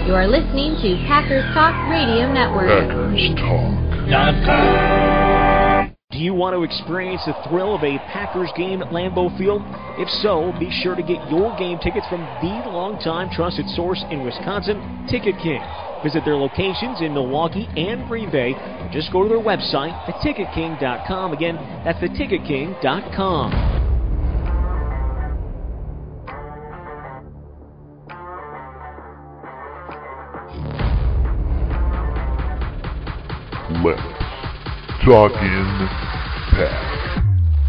You are listening to Packers Talk Radio Network. PackersTalk.com. Do you want to experience the thrill of a Packers game at Lambeau Field? If so, be sure to get your game tickets from the longtime trusted source in Wisconsin, Ticket King. Visit their locations in Milwaukee and Green Bay, or just go to their website at ticketking.com. Again, that's theticketking.com. Let's talk in Pack.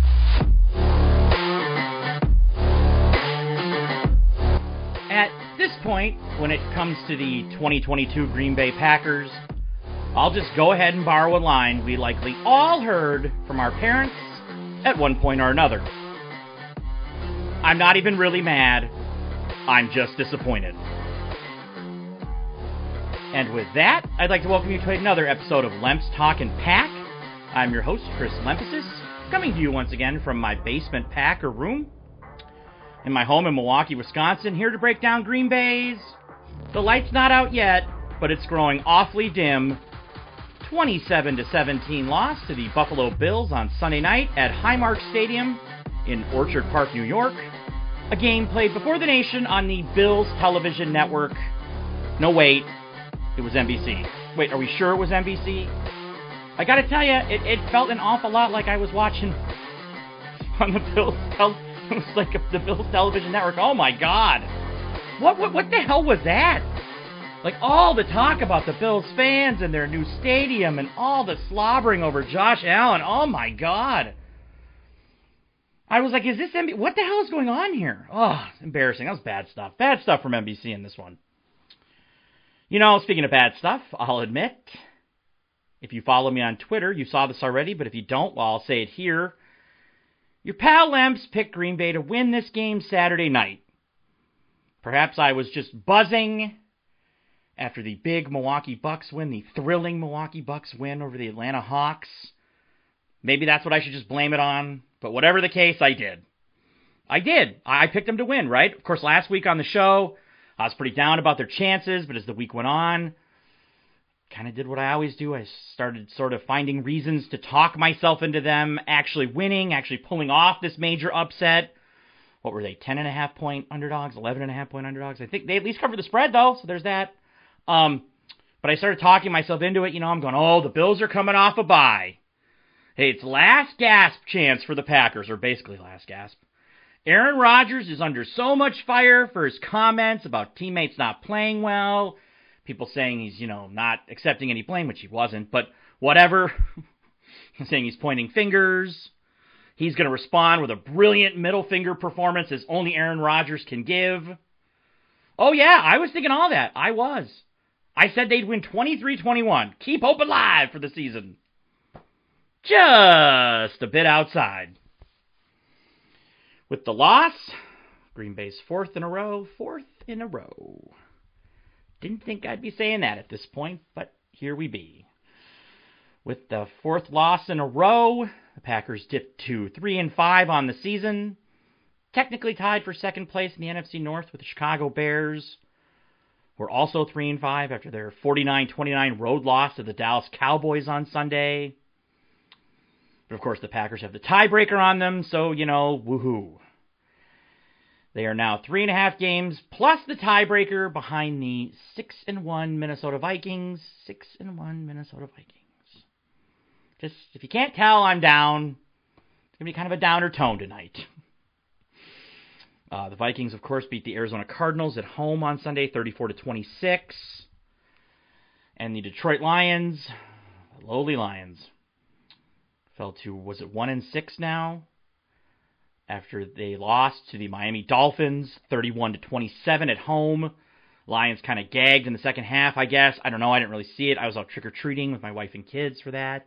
At this point, when it comes to the 2022 Green Bay Packers, I'll just go ahead and borrow a line we likely all heard from our parents at one point or another. I'm not even really mad, I'm just disappointed. And with that, I'd like to welcome you to another episode of Lemps Talkin' Pack. I'm your host, Chris Lemphasis, coming to you once again from my basement Packer room in my home in Milwaukee, Wisconsin, here to break down Green Bay's, the light's not out yet, but it's growing awfully dim, 27-17 loss to the Buffalo Bills on Sunday night at Highmark Stadium in Orchard Park, New York. A game played before the nation on the Bills television network. No, wait. It was NBC. Wait, are we sure it was NBC? I gotta tell you, it felt an awful lot like I was watching on the Bills. It was like the Bills television network. Oh my God, what the hell was that? Like all the talk about the Bills fans and their new stadium and all the slobbering over Josh Allen. Oh my God. I was like, is this NBC? What the hell is going on here? Oh, embarrassing. That was bad stuff. Bad stuff from NBC in this one. You know, speaking of bad stuff, I'll admit, if you follow me on Twitter, you saw this already, but if you don't, well, I'll say it here. Your pal Lemps picked Green Bay to win this game Saturday night. Perhaps I was just buzzing after the big Milwaukee Bucks win, the thrilling Milwaukee Bucks win over the Atlanta Hawks. Maybe that's what I should just blame it on, but whatever the case, I did. I picked them to win, right? Of course, last week on the show, I was pretty down about their chances, but as the week went on, kind of did what I always do. I started sort of finding reasons to talk myself into them actually winning, actually pulling off this major upset. What were they, 10.5 point underdogs, 11.5 point underdogs? I think they at least covered the spread, though, so there's that. But I started talking myself into it. You know, I'm going, oh, the Bills are coming off a bye. Hey, it's last gasp chance for the Packers, or basically last gasp. Aaron Rodgers is under so much fire for his comments about teammates not playing well. People saying he's, not accepting any blame, which he wasn't, but whatever. Saying he's pointing fingers. He's going to respond with a brilliant middle finger performance as only Aaron Rodgers can give. Oh yeah, I was thinking all that. I was. I said they'd win 23-21. Keep hope alive for the season. Just a bit outside. With the loss, Green Bay's fourth in a row. Didn't think I'd be saying that at this point, but here we be. With the fourth loss in a row, the Packers dipped to 3-5 on the season. Technically tied for second place in the NFC North with the Chicago Bears, who are also 3-5 after their 49-29 road loss to the Dallas Cowboys on Sunday. But of course, the Packers have the tiebreaker on them, so, woohoo. They are now 3.5 games plus the tiebreaker behind the 6-1 Minnesota Vikings. 6-1 Minnesota Vikings. Just, if you can't tell, I'm down. It's going to be kind of a downer tone tonight. The Vikings, of course, beat the Arizona Cardinals at home on Sunday, 34-26. And the Detroit Lions, the lowly Lions, fell to, 1-6 now? After they lost to the Miami Dolphins, 31-27 at home. Lions kind of gagged in the second half, I guess. I don't know. I didn't really see it. I was out trick-or-treating with my wife and kids for that.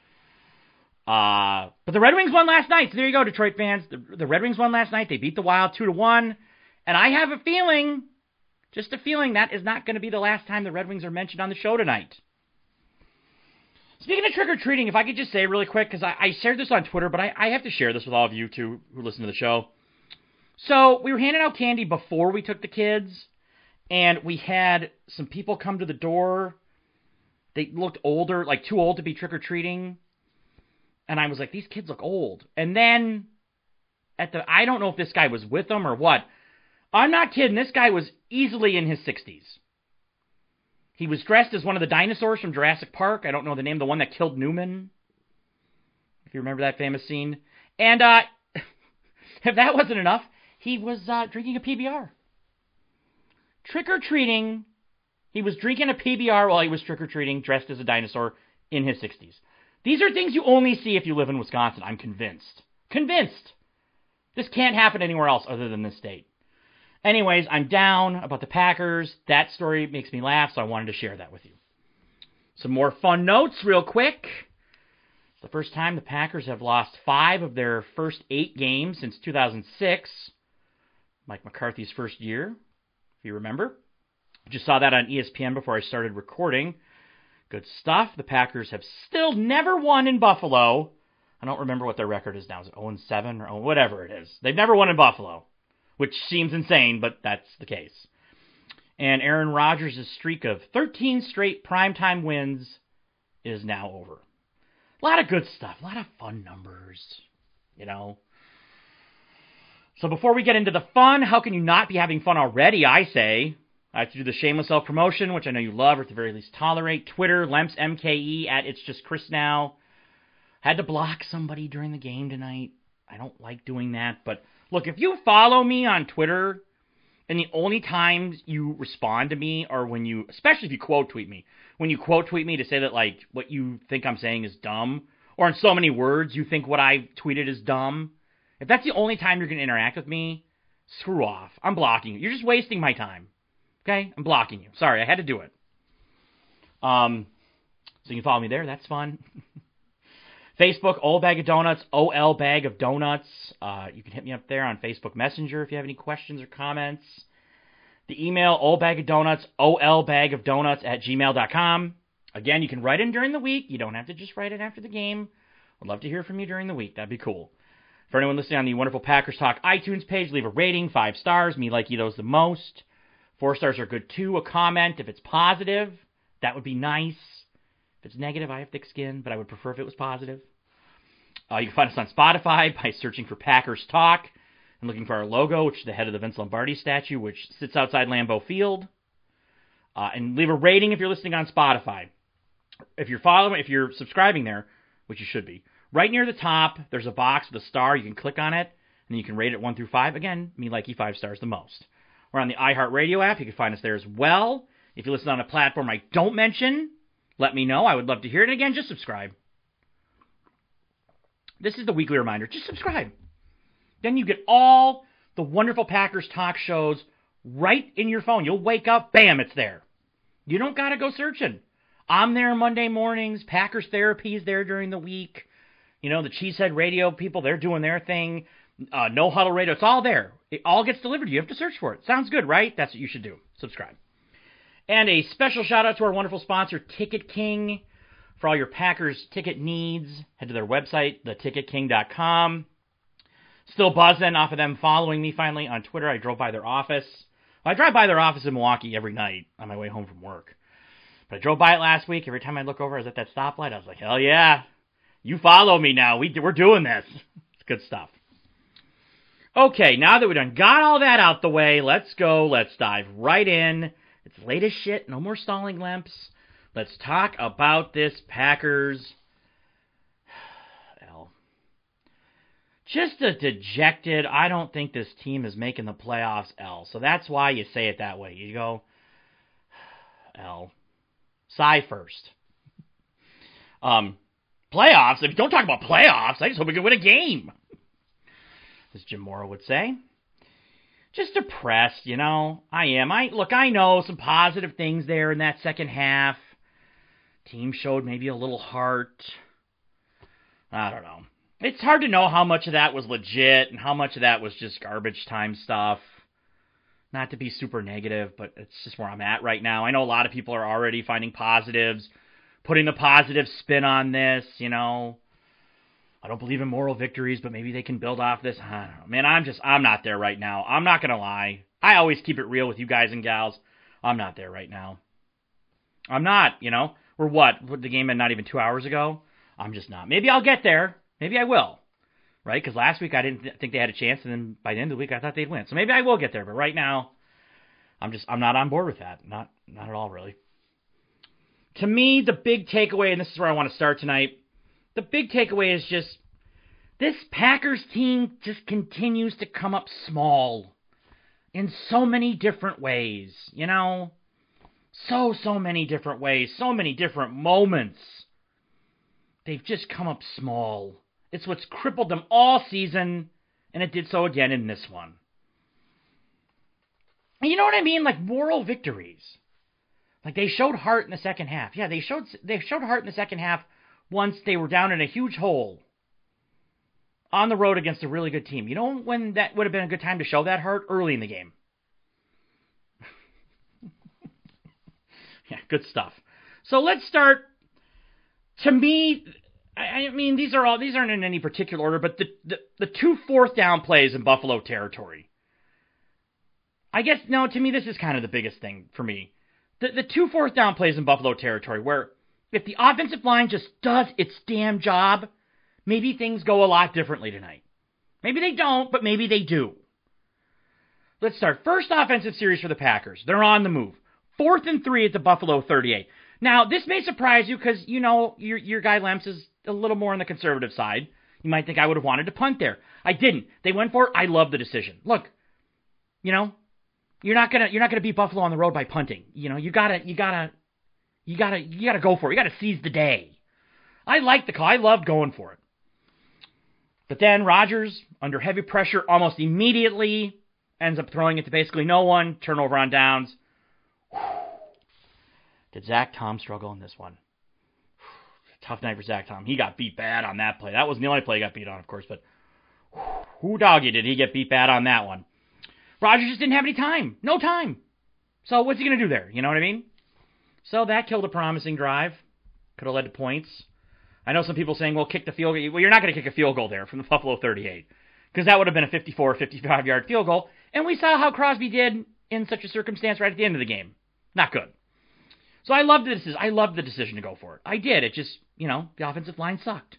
But the Red Wings won last night. So there you go, Detroit fans. The Red Wings won last night. They beat the Wild 2-1. And I have a feeling, just a feeling, that is not going to be the last time the Red Wings are mentioned on the show tonight. Speaking of trick-or-treating, if I could just say really quick, because I shared this on Twitter, but I have to share this with all of you, too, who listen to the show. So, we were handing out candy before we took the kids, And we had some people come to the door. They looked older, like too old to be trick-or-treating. And I was like, these kids look old. And then, I don't know if this guy was with them or what. I'm not kidding. This guy was easily in his 60s. He was dressed as one of the dinosaurs from Jurassic Park. I don't know the name, the one that killed Newman. If you remember that famous scene. And if that wasn't enough, he was drinking a PBR. Trick-or-treating. He was drinking a PBR while he was trick-or-treating, dressed as a dinosaur in his 60s. These are things you only see if you live in Wisconsin, I'm convinced. Convinced! This can't happen anywhere else other than this state. Anyways, I'm down about the Packers. That story makes me laugh, so I wanted to share that with you. Some more fun notes real quick. It's the first time the Packers have lost 5 of their first 8 games since 2006. Mike McCarthy's first year, if you remember. Just saw that on ESPN before I started recording. Good stuff. The Packers have still never won in Buffalo. I don't remember what their record is now. Is it 0-7 or whatever it is? They've never won in Buffalo, which seems insane, but that's the case. And Aaron Rodgers' streak of 13 straight primetime wins is now over. A lot of good stuff. A lot of fun numbers, you know. So before we get into the fun, how can you not be having fun already, I say? I have to do the shameless self-promotion, which I know you love, or at the very least tolerate. Twitter, LempsMKE, at It's Just Chris Now. Had to block somebody during the game tonight. I don't like doing that, but look, if you follow me on Twitter, and the only times you respond to me are when you, especially if you quote tweet me, when you quote tweet me to say that, like, what you think I'm saying is dumb, or in so many words you think what I tweeted is dumb, if that's the only time you're going to interact with me, screw off. I'm blocking you. You're just wasting my time. Okay? I'm blocking you. Sorry, I had to do it. So you can follow me there. That's fun. Facebook, Old Bag of Donuts, OL Bag of Donuts. You can hit me up there on Facebook Messenger if you have any questions or comments. The email, oldbagofdonuts, olbagofdonuts @gmail.com. Again, you can write in during the week. You don't have to just write it after the game. I'd love to hear from you during the week. That'd be cool. For anyone listening on the wonderful Packers Talk iTunes page, leave a rating, 5 stars. Me like you those the most. 4 stars are good too. A comment, if it's positive, that would be nice. If it's negative, I have thick skin, but I would prefer if it was positive. You can find us on Spotify by searching for Packers Talk and looking for our logo, which is the head of the Vince Lombardi statue, which sits outside Lambeau Field. And leave a rating if you're listening on Spotify. If you're subscribing there, which you should be, right near the top, there's a box with a star. You can click on it, and you can rate it 1 through 5. Again, me like you 5 stars the most. We're on the iHeartRadio app. You can find us there as well. If you listen on a platform I don't mention, let me know. I would love to hear it. Again, just subscribe. This is the weekly reminder. Just subscribe. Then you get all the wonderful Packers talk shows right in your phone. You'll wake up, bam, it's there. You don't got to go searching. I'm there Monday mornings. Packers Therapy is there during the week. You know, the Cheesehead Radio people, they're doing their thing. No Huddle Radio, it's all there. It all gets delivered. You have to search for it. Sounds good, right? That's what you should do. Subscribe. And a special shout out to our wonderful sponsor, Ticket King. For all your Packers ticket needs, head to their website, theticketking.com. Still buzzing off of them following me finally on Twitter. I drove by their office. Well, I drive by their office in Milwaukee every night on my way home from work. But I drove by it last week. Every time I look over, I was at that stoplight. I was like, hell yeah. You follow me now. We're doing this. It's good stuff. Okay, now that we've done got all that out the way, let's go. Let's dive right in. It's late as shit. No more stalling, Lemps. Let's talk about this Packers. Just a dejected, I don't think this team is making the playoffs L. So that's why you say it that way. You go, L. Sigh first. Playoffs? If you don't talk about playoffs, I just hope we can win a game. As Jim Mora would say. Just depressed, you know. I am. I know some positive things there in that second half. Team showed maybe a little heart. I don't know. It's hard to know how much of that was legit and how much of that was just garbage time stuff. Not to be super negative, but it's just where I'm at right now. I know a lot of people are already finding positives, putting the positive spin on this, you know. I don't believe in moral victories, but maybe they can build off this. I don't know. Man, I'm not there right now. I'm not going to lie. I always keep it real with you guys and gals. I'm not there right now. I'm not, We're what? The game ended not even 2 hours ago? I'm just not. Maybe I'll get there. Maybe I will. Right? Because last week I didn't think they had a chance, and then by the end of the week I thought they'd win. So maybe I will get there, but right now I'm not on board with that. Not at all, really. To me, the big takeaway, and this is where I want to start tonight, the big takeaway is just this Packers team just continues to come up small in so many different ways, So many different ways, so many different moments. They've just come up small. It's what's crippled them all season, and it did so again in this one. And you know what I mean? Like moral victories. Like they showed heart in the second half. Yeah, they showed heart in the second half once they were down in a huge hole on the road against a really good team. You know when that would have been a good time to show that heart? Early in the game. Yeah, good stuff. So let's start. To me, I mean these aren't in any particular order, but the 2 4th down plays in Buffalo territory. I guess to me this is kind of the biggest thing for me. The 2 4th down plays in Buffalo territory, where if the offensive line just does its damn job, maybe things go a lot differently tonight. Maybe they don't, but maybe they do. Let's start. First offensive series for the Packers. They're on the move. 4th and 3 at the Buffalo 38. Now, this may surprise you because, your guy Lemps is a little more on the conservative side. You might think I would have wanted to punt there. I didn't. They went for it. I love the decision. Look, you're not gonna beat Buffalo on the road by punting. You gotta go for it. You gotta seize the day. I like the call. I loved going for it. But then Rodgers, under heavy pressure, almost immediately ends up throwing it to basically no one. Turnover on downs. Did Zach Tom struggle in this one? Tough night for Zach Tom. He got beat bad on that play. That wasn't the only play he got beat on, of course, but who doggy did he get beat bad on that one? Rodgers just didn't have any time. No time. So what's he going to do there? You know what I mean? So that killed a promising drive. Could have led to points. I know some people saying, well, kick the field goal. Well, you're not going to kick a field goal there from the Buffalo 38 because that would have been a 54 or 55-yard field goal. And we saw how Crosby did in such a circumstance right at the end of the game. Not good. So I loved the decision to go for it. I did. It just, the offensive line sucked.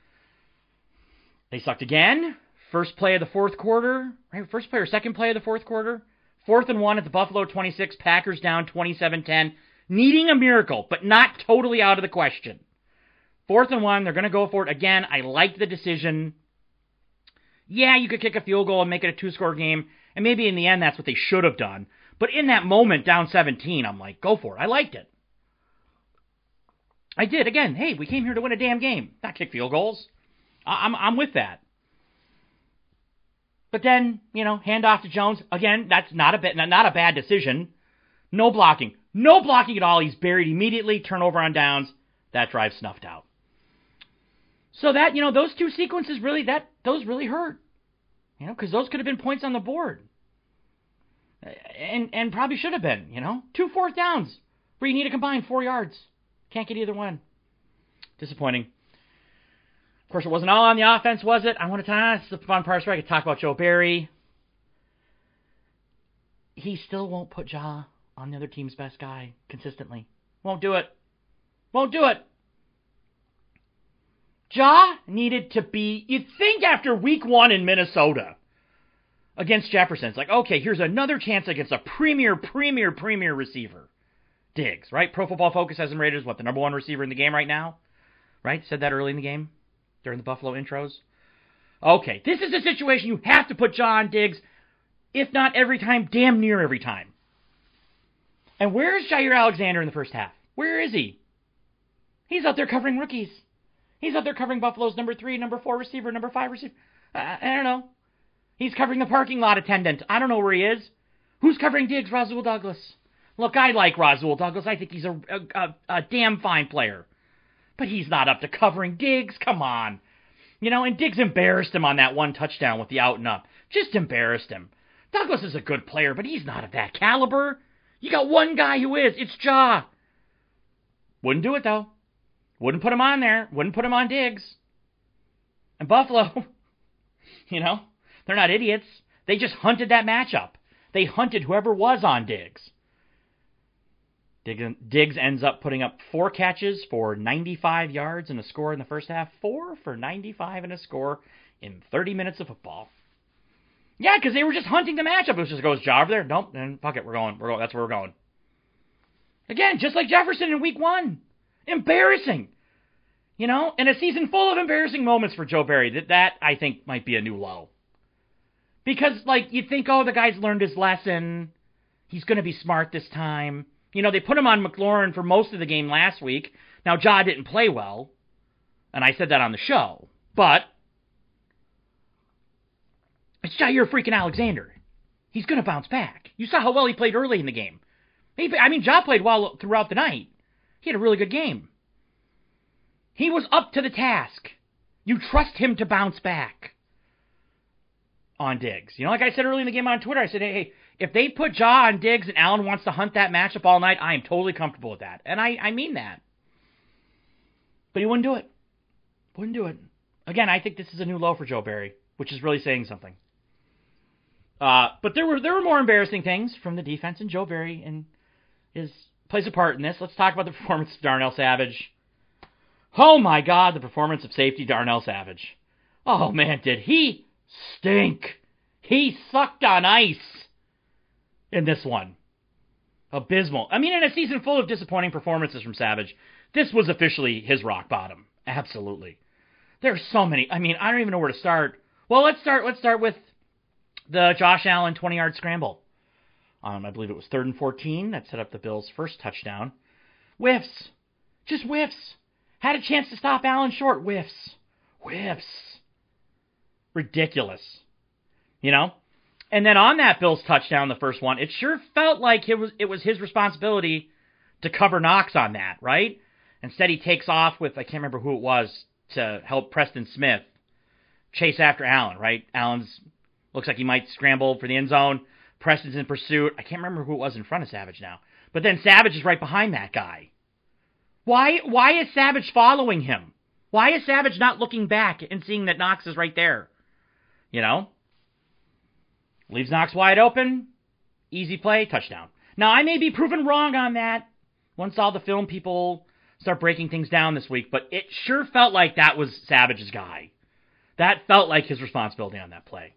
They sucked again. First play of the fourth quarter, right? First play or second play of the fourth quarter. 4th and 1 at the Buffalo 26. Packers down 27-10. Needing a miracle, but not totally out of the question. 4th and 1. They're going to go for it again. I liked the decision. Yeah, you could kick a field goal and make it a 2-score game. And maybe in the end that's what they should have done. But in that moment, down 17, I'm like, go for it. I liked it. I did. Again, hey, we came here to win a damn game, not kick field goals. I'm with that. But then, hand off to Jones. Again, that's not a bad decision. No blocking. No blocking at all. He's buried immediately. Turnover on downs. That drive snuffed out. So that, those two sequences those really hurt. Because those could have been points on the board. And probably should have been, 2 4th downs where you need a combined 4 yards. Can't get either one. Disappointing. Of course, it wasn't all on the offense, was it? I want to that's the fun part where I could talk about Joe Barry. He still won't put Ja on the other team's best guy consistently. Won't do it. Won't do it. Ja needed to be, you'd think after week 1 in Minnesota against Jefferson, it's like, okay, here's another chance against a premier receiver. Diggs, right? Pro Football Focus has him rated as the number 1 receiver in the game right now? Right? Said that early in the game during the Buffalo intros. Okay, this is a situation you have to put Ja on Diggs, if not every time, damn near every time. And where is Jair Alexander in the first half? Where is he? He's out there covering rookies. He's out there covering Buffalo's number 3, number 4 receiver, number 5 receiver. I don't know. He's covering the parking lot attendant. I don't know where he is. Who's covering Diggs? Rasul Douglas. Look, I like Rasul Douglas. I think he's a damn fine player. But he's not up to covering Diggs. Come on. And Diggs embarrassed him on that one touchdown with the out and up. Just embarrassed him. Douglas is a good player, but he's not of that caliber. You got one guy who is. It's Ja. Wouldn't do it, though. Wouldn't put him on there. Wouldn't put him on Diggs. And Buffalo, they're not idiots. They just hunted that matchup. They hunted whoever was on Diggs. Diggs ends up putting up 4 catches for 95 yards and a score in the first half. 4 for 95 and a score in 30 minutes of football. Yeah, because they were just hunting the matchup. It was just goes Ja over there. Nope, then fuck it, we're going. That's where we're going. Again, just like Jefferson in week 1. Embarrassing. And a season full of embarrassing moments for Joe Barry. That I think might be a new low. Because, you think, the guy's learned his lesson. He's going to be smart this time. They put him on McLaurin for most of the game last week. Now, Ja didn't play well, and I said that on the show. But it's Jair freaking Alexander. He's going to bounce back. You saw how well he played early in the game. Ja played well throughout the night. He had a really good game. He was up to the task. You trust him to bounce back on Diggs. Like I said early in the game on Twitter, I said, hey, if they put Ja on Diggs and Allen wants to hunt that matchup all night, I am totally comfortable with that. And I mean that. But he wouldn't do it. Wouldn't do it. Again, I think this is a new low for Joe Barry, which is really saying something. But there were more embarrassing things from the defense, and Joe Barry plays a part in this. Let's talk about the performance of Darnell Savage. Oh my God, the performance of safety Darnell Savage. Oh man, did he stink. He sucked on ice in this one. Abysmal. In a season full of disappointing performances from Savage, this was officially his rock bottom. Absolutely. There's so many. I don't even know where to start. Well, let's start with the Josh Allen 20-yard scramble. I believe it was 3rd and 14. That set up the Bills' first touchdown. Whiffs. Just whiffs. Had a chance to stop Allen short. Whiffs. Ridiculous. And then on that Bills touchdown, the first one, it sure felt like it was his responsibility to cover Knox on that, right? Instead, he takes off with, I can't remember who it was, to help Preston Smith chase after Allen, right? Allen's looks like he might scramble for the end zone. Preston's in pursuit. I can't remember who it was in front of Savage now. But then Savage is right behind that guy. Why is Savage following him? Why is Savage not looking back and seeing that Knox is right there? Leaves Knox wide open. Easy play, touchdown. Now, I may be proven wrong on that once all the film people start breaking things down this week, but it sure felt like that was Savage's guy. That felt like his responsibility on that play.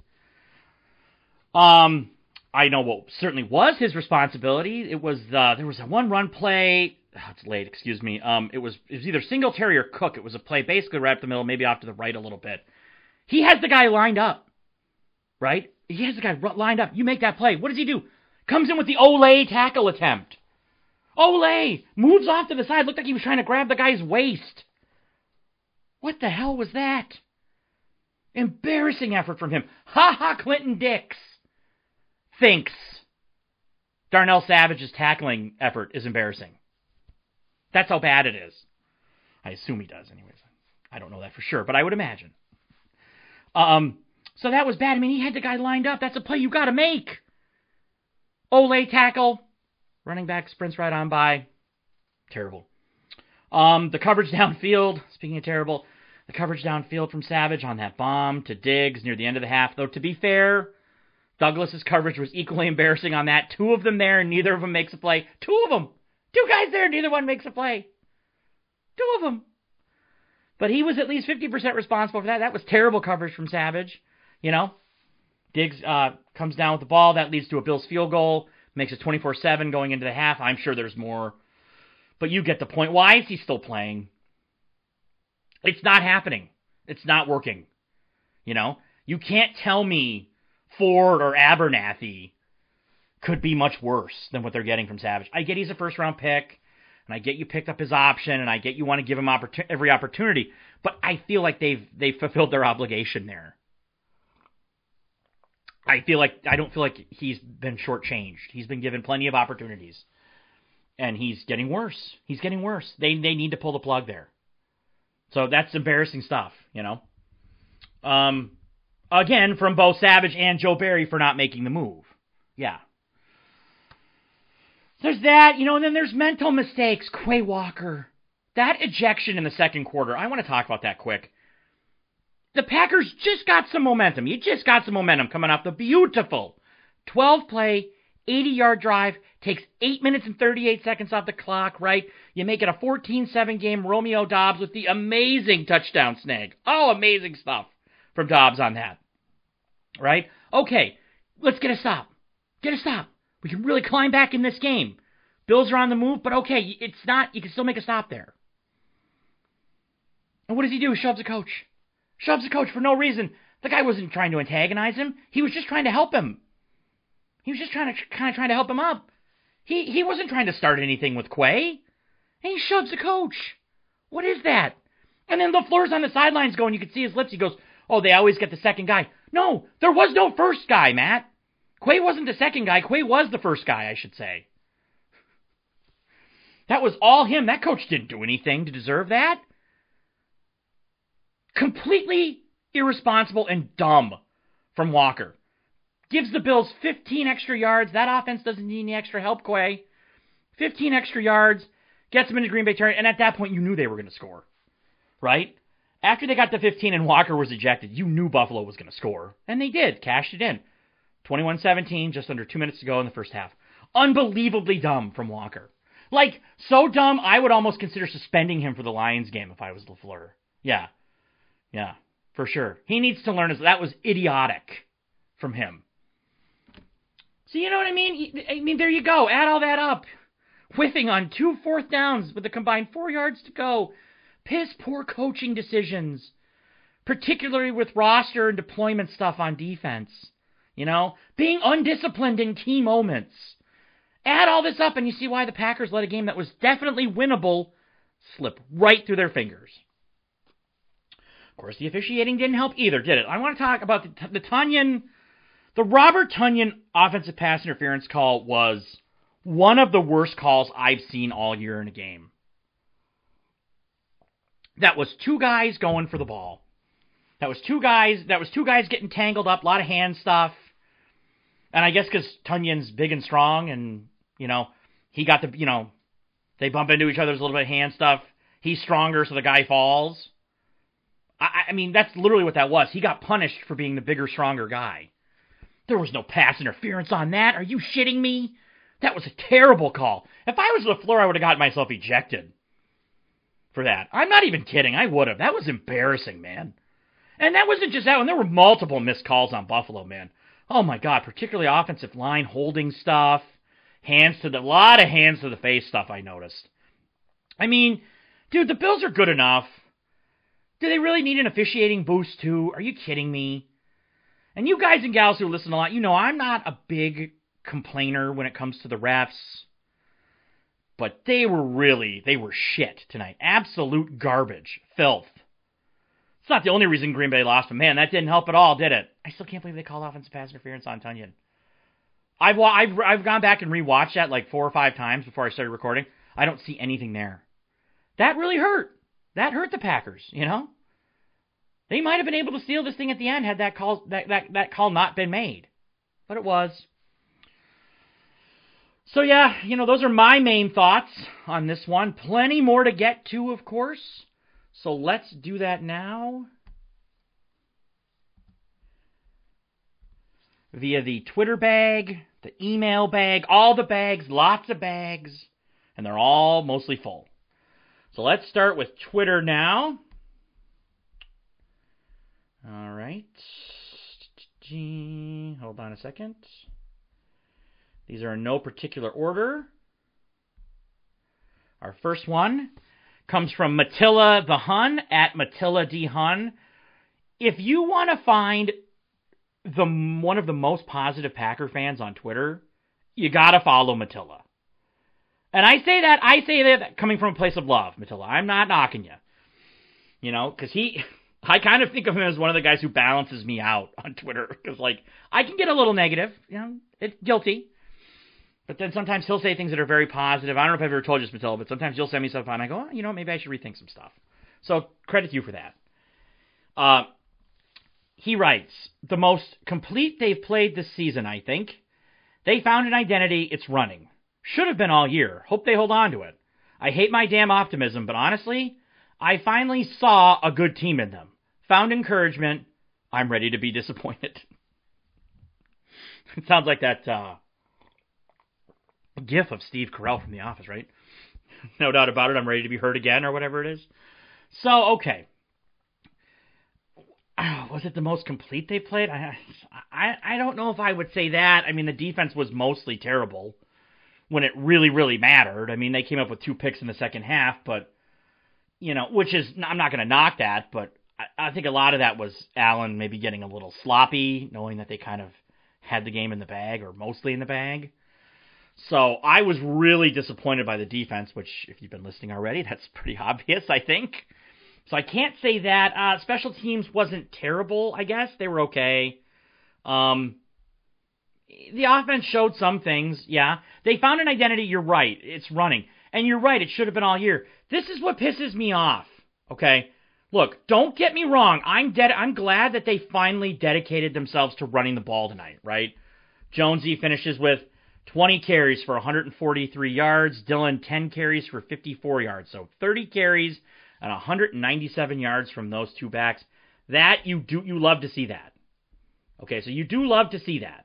I know what certainly was his responsibility. It was there was a one-run play. It's late, excuse me. It was either Singletary or Cook. It was a play basically right up the middle, maybe off to the right a little bit. He has the guy lined up, right? He has the guy lined up. You make that play. What does he do? Comes in with the Olay tackle attempt. Olay moves off to the side. Looked like he was trying to grab the guy's waist. What the hell was that? Embarrassing effort from him. Clinton Dix thinks Darnell Savage's tackling effort is embarrassing. That's how bad it is. I assume he does anyways. I don't know that for sure, but I would imagine. So that was bad. He had the guy lined up. That's a play you got to make. Olay tackle. Running back sprints right on by. Terrible. The coverage downfield. Speaking of terrible, the coverage downfield from Savage on that bomb to Diggs near the end of the half. Though, to be fair, Douglas's coverage was equally embarrassing on that. 2 of them there, and neither of them makes a play. 2 of them. 2 guys there, neither one makes a play. 2 of them. But he was at least 50% responsible for that. That was terrible coverage from Savage. Diggs comes down with the ball. That leads to a Bills field goal. Makes it 24-7 going into the half. I'm sure there's more. But you get the point. Why is he still playing? It's not happening. It's not working. You can't tell me Ford or Abernathy could be much worse than what they're getting from Savage. I get he's a first-round pick, and I get you picked up his option, and I get you want to give him every opportunity, but I feel like they've fulfilled their obligation there. I don't feel like he's been shortchanged. He's been given plenty of opportunities, and he's getting worse. They need to pull the plug there. So that's embarrassing stuff, Again, from both Savage and Joe Barry for not making the move. Yeah. There's that, and then there's mental mistakes. Quay Walker. That ejection in the second quarter, I want to talk about that quick. The Packers just got some momentum. You just got some momentum coming off the beautiful 12-play, 80-yard drive, takes 8 minutes and 38 seconds off the clock, right? You make it a 14-7 game. Romeo Doubs with the amazing touchdown snag. Oh, amazing stuff from Doubs on that, right? Okay, let's get a stop. Get a stop. We can really climb back in this game. Bills are on the move, but okay, it's not, you can still make a stop there. And what does he do? Shoves the coach. Shoves the coach for no reason. The guy wasn't trying to antagonize him. He was just trying to help him. He was just trying to help him up. He wasn't trying to start anything with Quay. And he shoves the coach. What is that? And then LaFleur's on the sidelines going, you can see his lips. He goes, oh, they always get the second guy. No, there was no first guy, Matt. Quay wasn't the second guy. Quay was the first guy, I should say. That was all him. That coach didn't do anything to deserve that. Completely irresponsible and dumb from Walker. Gives the Bills 15 extra yards. That offense doesn't need any extra help, Quay. 15 extra yards. Gets them into Green Bay territory. And at that point, you knew they were going to score. Right? After they got to 15 and Walker was ejected, you knew Buffalo was going to score. And they did. Cashed it in. 21-17, just under 2 minutes to go in the first half. Unbelievably dumb from Walker. Like, so dumb, I would almost consider suspending him for the Lions game if I was LaFleur. Yeah, for sure. He needs to learn that was idiotic from him. So you know what I mean? I mean, there you go. Add all that up. Whiffing on 2 4th downs with a combined 4 yards to go. Piss poor coaching decisions. Particularly with roster and deployment stuff on defense. You know? Being undisciplined in key moments. Add all this up and you see why the Packers let a game that was definitely winnable slip right through their fingers. Of course, the officiating didn't help either, did it? I want to talk about the Robert Tonyan offensive pass interference call was one of the worst calls I've seen all year in a game. That was 2 guys going for the ball. That was two guys getting tangled up, a lot of hand stuff. And I guess because Tunyan's big and strong and, you know, he got the, you know, they bump into each other, there's a little bit of hand stuff. He's stronger, so the guy falls. I mean, that's literally what that was. He got punished for being the bigger, stronger guy. There was no pass interference on that. Are you shitting me? That was a terrible call. If I was LaFleur, I would have gotten myself ejected for that. I'm not even kidding. I would have. That was embarrassing, man. And that wasn't just that one. There were multiple missed calls on Buffalo, man. Oh, my God. Particularly offensive line holding stuff. A lot of hands to the face stuff I noticed. I mean, dude, the Bills are good enough. Do they really need an officiating boost, too? Are you kidding me? And you guys and gals who listen a lot, you know I'm not a big complainer when it comes to the refs. But they were shit tonight. Absolute garbage. Filth. It's not the only reason Green Bay lost, but man, that didn't help at all, did it? I still can't believe they called offensive pass interference on Tonyan. I've gone back and rewatched that like 4 or 5 times before I started recording. I don't see anything there. That really hurt. That hurt the Packers, you know? They might have been able to steal this thing at the end had that call not been made. But it was. So yeah, you know, those are my main thoughts on this one. Plenty more to get to, of course. So let's do that now. Via the Twitter bag, the email bag, all the bags, lots of bags. And they're all mostly full. So let's start with Twitter now. All right. Hold on a second. These are in no particular order. Our first one comes from Matilla the Hun, at Matilla D. Hun. If you want to find one of the most positive Packer fans on Twitter, you got to follow Matilla. And I say that coming from a place of love, Matilla. I'm not knocking you. You know, because I kind of think of him as one of the guys who balances me out on Twitter. Because, like, I can get a little negative, you know, it's guilty. But then sometimes he'll say things that are very positive. I don't know if I've ever told you this, Matilla, but sometimes you'll send me stuff and I go, oh, you know, maybe I should rethink some stuff. So, credit to you for that. He writes, the most complete they've played this season, I think. They found an identity, it's running. Should have been all year. Hope they hold on to it. I hate my damn optimism, but honestly, I finally saw a good team in them. Found encouragement. I'm ready to be disappointed. It sounds like that gif of Steve Carell from The Office, right? No doubt about it. I'm ready to be heard again, or whatever it is. So, okay. Was it the most complete they played? I don't know if I would say that. I mean, the defense was mostly terrible when it really, really mattered. I mean, they came up with 2 picks in the second half, but, which is, I'm not going to knock that, but I think a lot of that was Allen maybe getting a little sloppy, knowing that they kind of had the game in the bag, or mostly in the bag. So I was really disappointed by the defense, which, if you've been listening already, that's pretty obvious, I think. So I can't say that. Special teams wasn't terrible, I guess. They were okay. The offense showed some things, yeah. They found an identity, you're right. It's running. And you're right, it should have been all year. This is what pisses me off, okay? Look, don't get me wrong. I'm glad that they finally dedicated themselves to running the ball tonight, right? Jonesy finishes with 20 carries for 143 yards. Dillon, 10 carries for 54 yards. So 30 carries and 197 yards from those 2 backs. That you love to see that. Okay, so you do love to see that.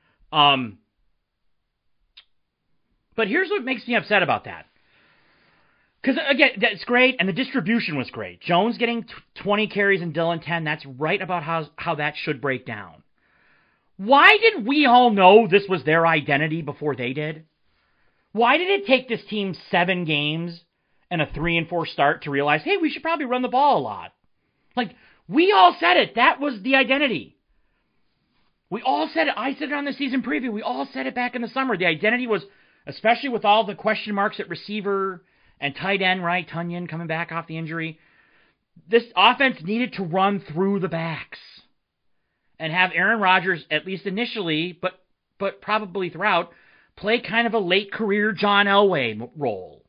But here's what makes me upset about that. Because, again, that's great, and the distribution was great. Jones getting 20 carries and Dillon 10, that's right about how that should break down. Why did we all know this was their identity before they did? Why did it take this team 7 games and a 3-4 start to realize, hey, we should probably run the ball a lot? Like, we all said it. That was the identity. We all said it. I said it on the season preview. We all said it back in the summer. The identity was, especially with all the question marks at receiver and tight end, right? Tunyon coming back off the injury. This offense needed to run through the backs and have Aaron Rodgers, at least initially, but probably throughout, play kind of a late career John Elway role.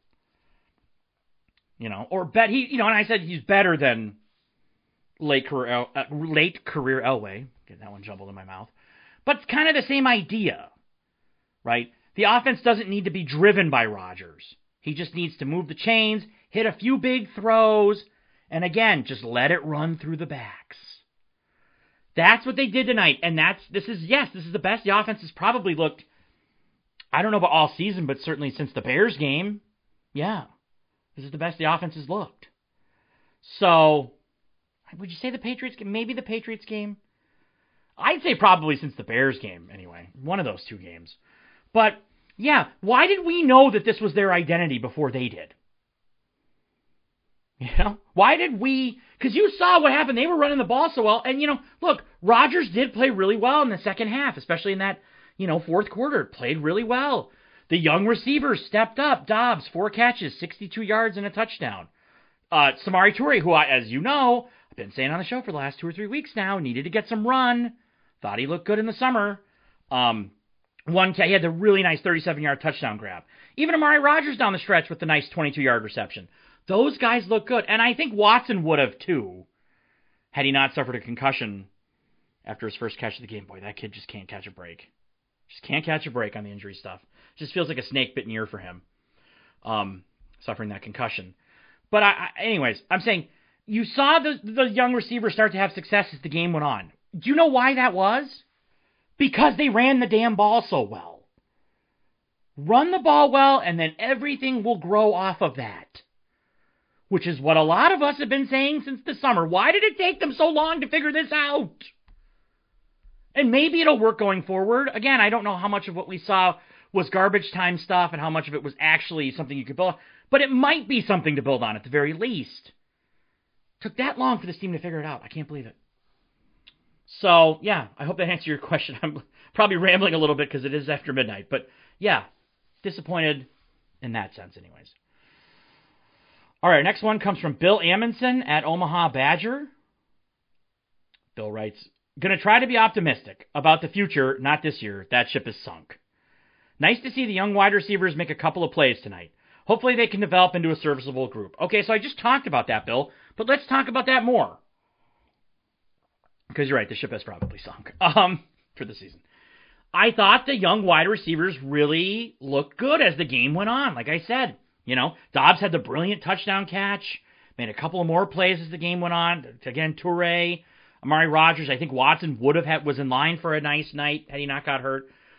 Or and I said he's better than late career Elway. Get that one jumbled in my mouth. But it's kind of the same idea, right? The offense doesn't need to be driven by Rodgers. He just needs to move the chains, hit a few big throws, and again, just let it run through the backs. That's what they did tonight, and this is the best the offense has probably looked, I don't know about all season, but certainly since the Bears game. Yeah, this is the best the offense has looked. So, would you say the Patriots game? Maybe the Patriots game? I'd say probably since the Bears game, anyway. One of those 2 games. But, yeah, why did we know that this was their identity before they did? Why did we? Because you saw what happened. They were running the ball so well. And, look, Rodgers did play really well in the second half, especially in that, fourth quarter. Played really well. The young receivers stepped up. Dobbs, 4 catches, 62 yards, and a touchdown. Samori Toure, who, as you know, I've been saying on the show for the last 2 or 3 weeks now, needed to get some run. Thought he looked good in the summer. He had the really nice 37-yard touchdown grab. Even Amari Rodgers down the stretch with the nice 22-yard reception. Those guys look good. And I think Watson would have, too, had he not suffered a concussion after his first catch of the game. Boy, that kid just can't catch a break. Just can't catch a break on the injury stuff. Just feels like a snake-bitten ear for him, suffering that concussion. But anyways, I'm saying, you saw the young receivers start to have success as the game went on. Do you know why that was? Because they ran the damn ball so well. Run the ball well, and then everything will grow off of that. Which is what a lot of us have been saying since the summer. Why did it take them so long to figure this out? And maybe it'll work going forward. Again, I don't know how much of what we saw was garbage time stuff and how much of it was actually something you could build on. But it might be something to build on at the very least. Took that long for this team to figure it out. I can't believe it. So, yeah, I hope that answered your question. I'm probably rambling a little bit because it is after midnight. But, yeah, disappointed in that sense anyways. All right, next one comes from Bill Amundsen at Omaha Badger. Bill writes, going to try to be optimistic about the future, not this year. That ship is sunk. Nice to see the young wide receivers make a couple of plays tonight. Hopefully they can develop into a serviceable group. Okay, so I just talked about that, Bill, but let's talk about that more. Because you're right, the ship has probably sunk for the season. I thought the young wide receivers really looked good as the game went on. Like I said, Dobbs had the brilliant touchdown catch, made a couple of more plays as the game went on. Again, Toure, Amari Rodgers. I think Watson was in line for a nice night had he not got hurt.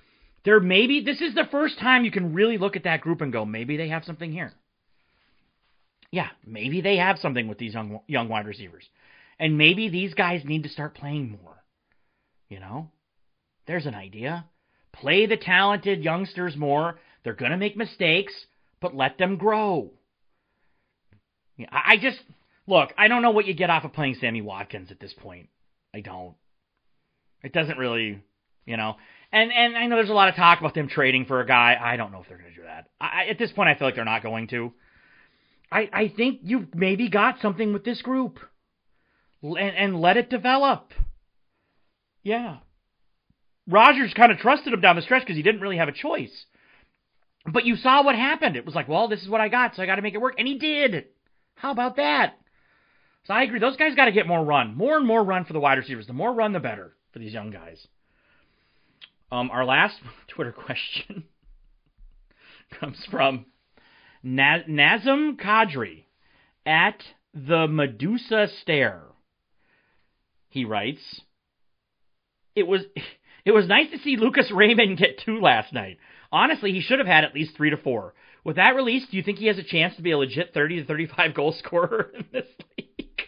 This is the first time you can really look at that group and go, maybe they have something here. Yeah, maybe they have something with these young wide receivers. And maybe these guys need to start playing more. You know? There's an idea. Play the talented youngsters more. They're going to make mistakes, but let them grow. Yeah, I don't know what you get off of playing Sammy Watkins at this point. I don't. It doesn't really, you know. And I know there's a lot of talk about them trading for a guy. I don't know if they're going to do that. At this point, I feel like they're not going to. I think you've maybe got something with this group. And let it develop. Yeah. Rodgers kind of trusted him down the stretch because he didn't really have a choice. But you saw what happened. It was like, well, this is what I got, so I got to make it work. And he did. How about that? So I agree. Those guys got to get more run. More and more run for the wide receivers. The more run, the better for these young guys. Our last Twitter question comes from Nazem Kadri at the Medusa Stare. He writes, It was nice to see Lucas Raymond get 2 last night. Honestly, he should have had at least 3 to 4. With that release, do you think he has a chance to be a legit 30 to 35 goal scorer in this league?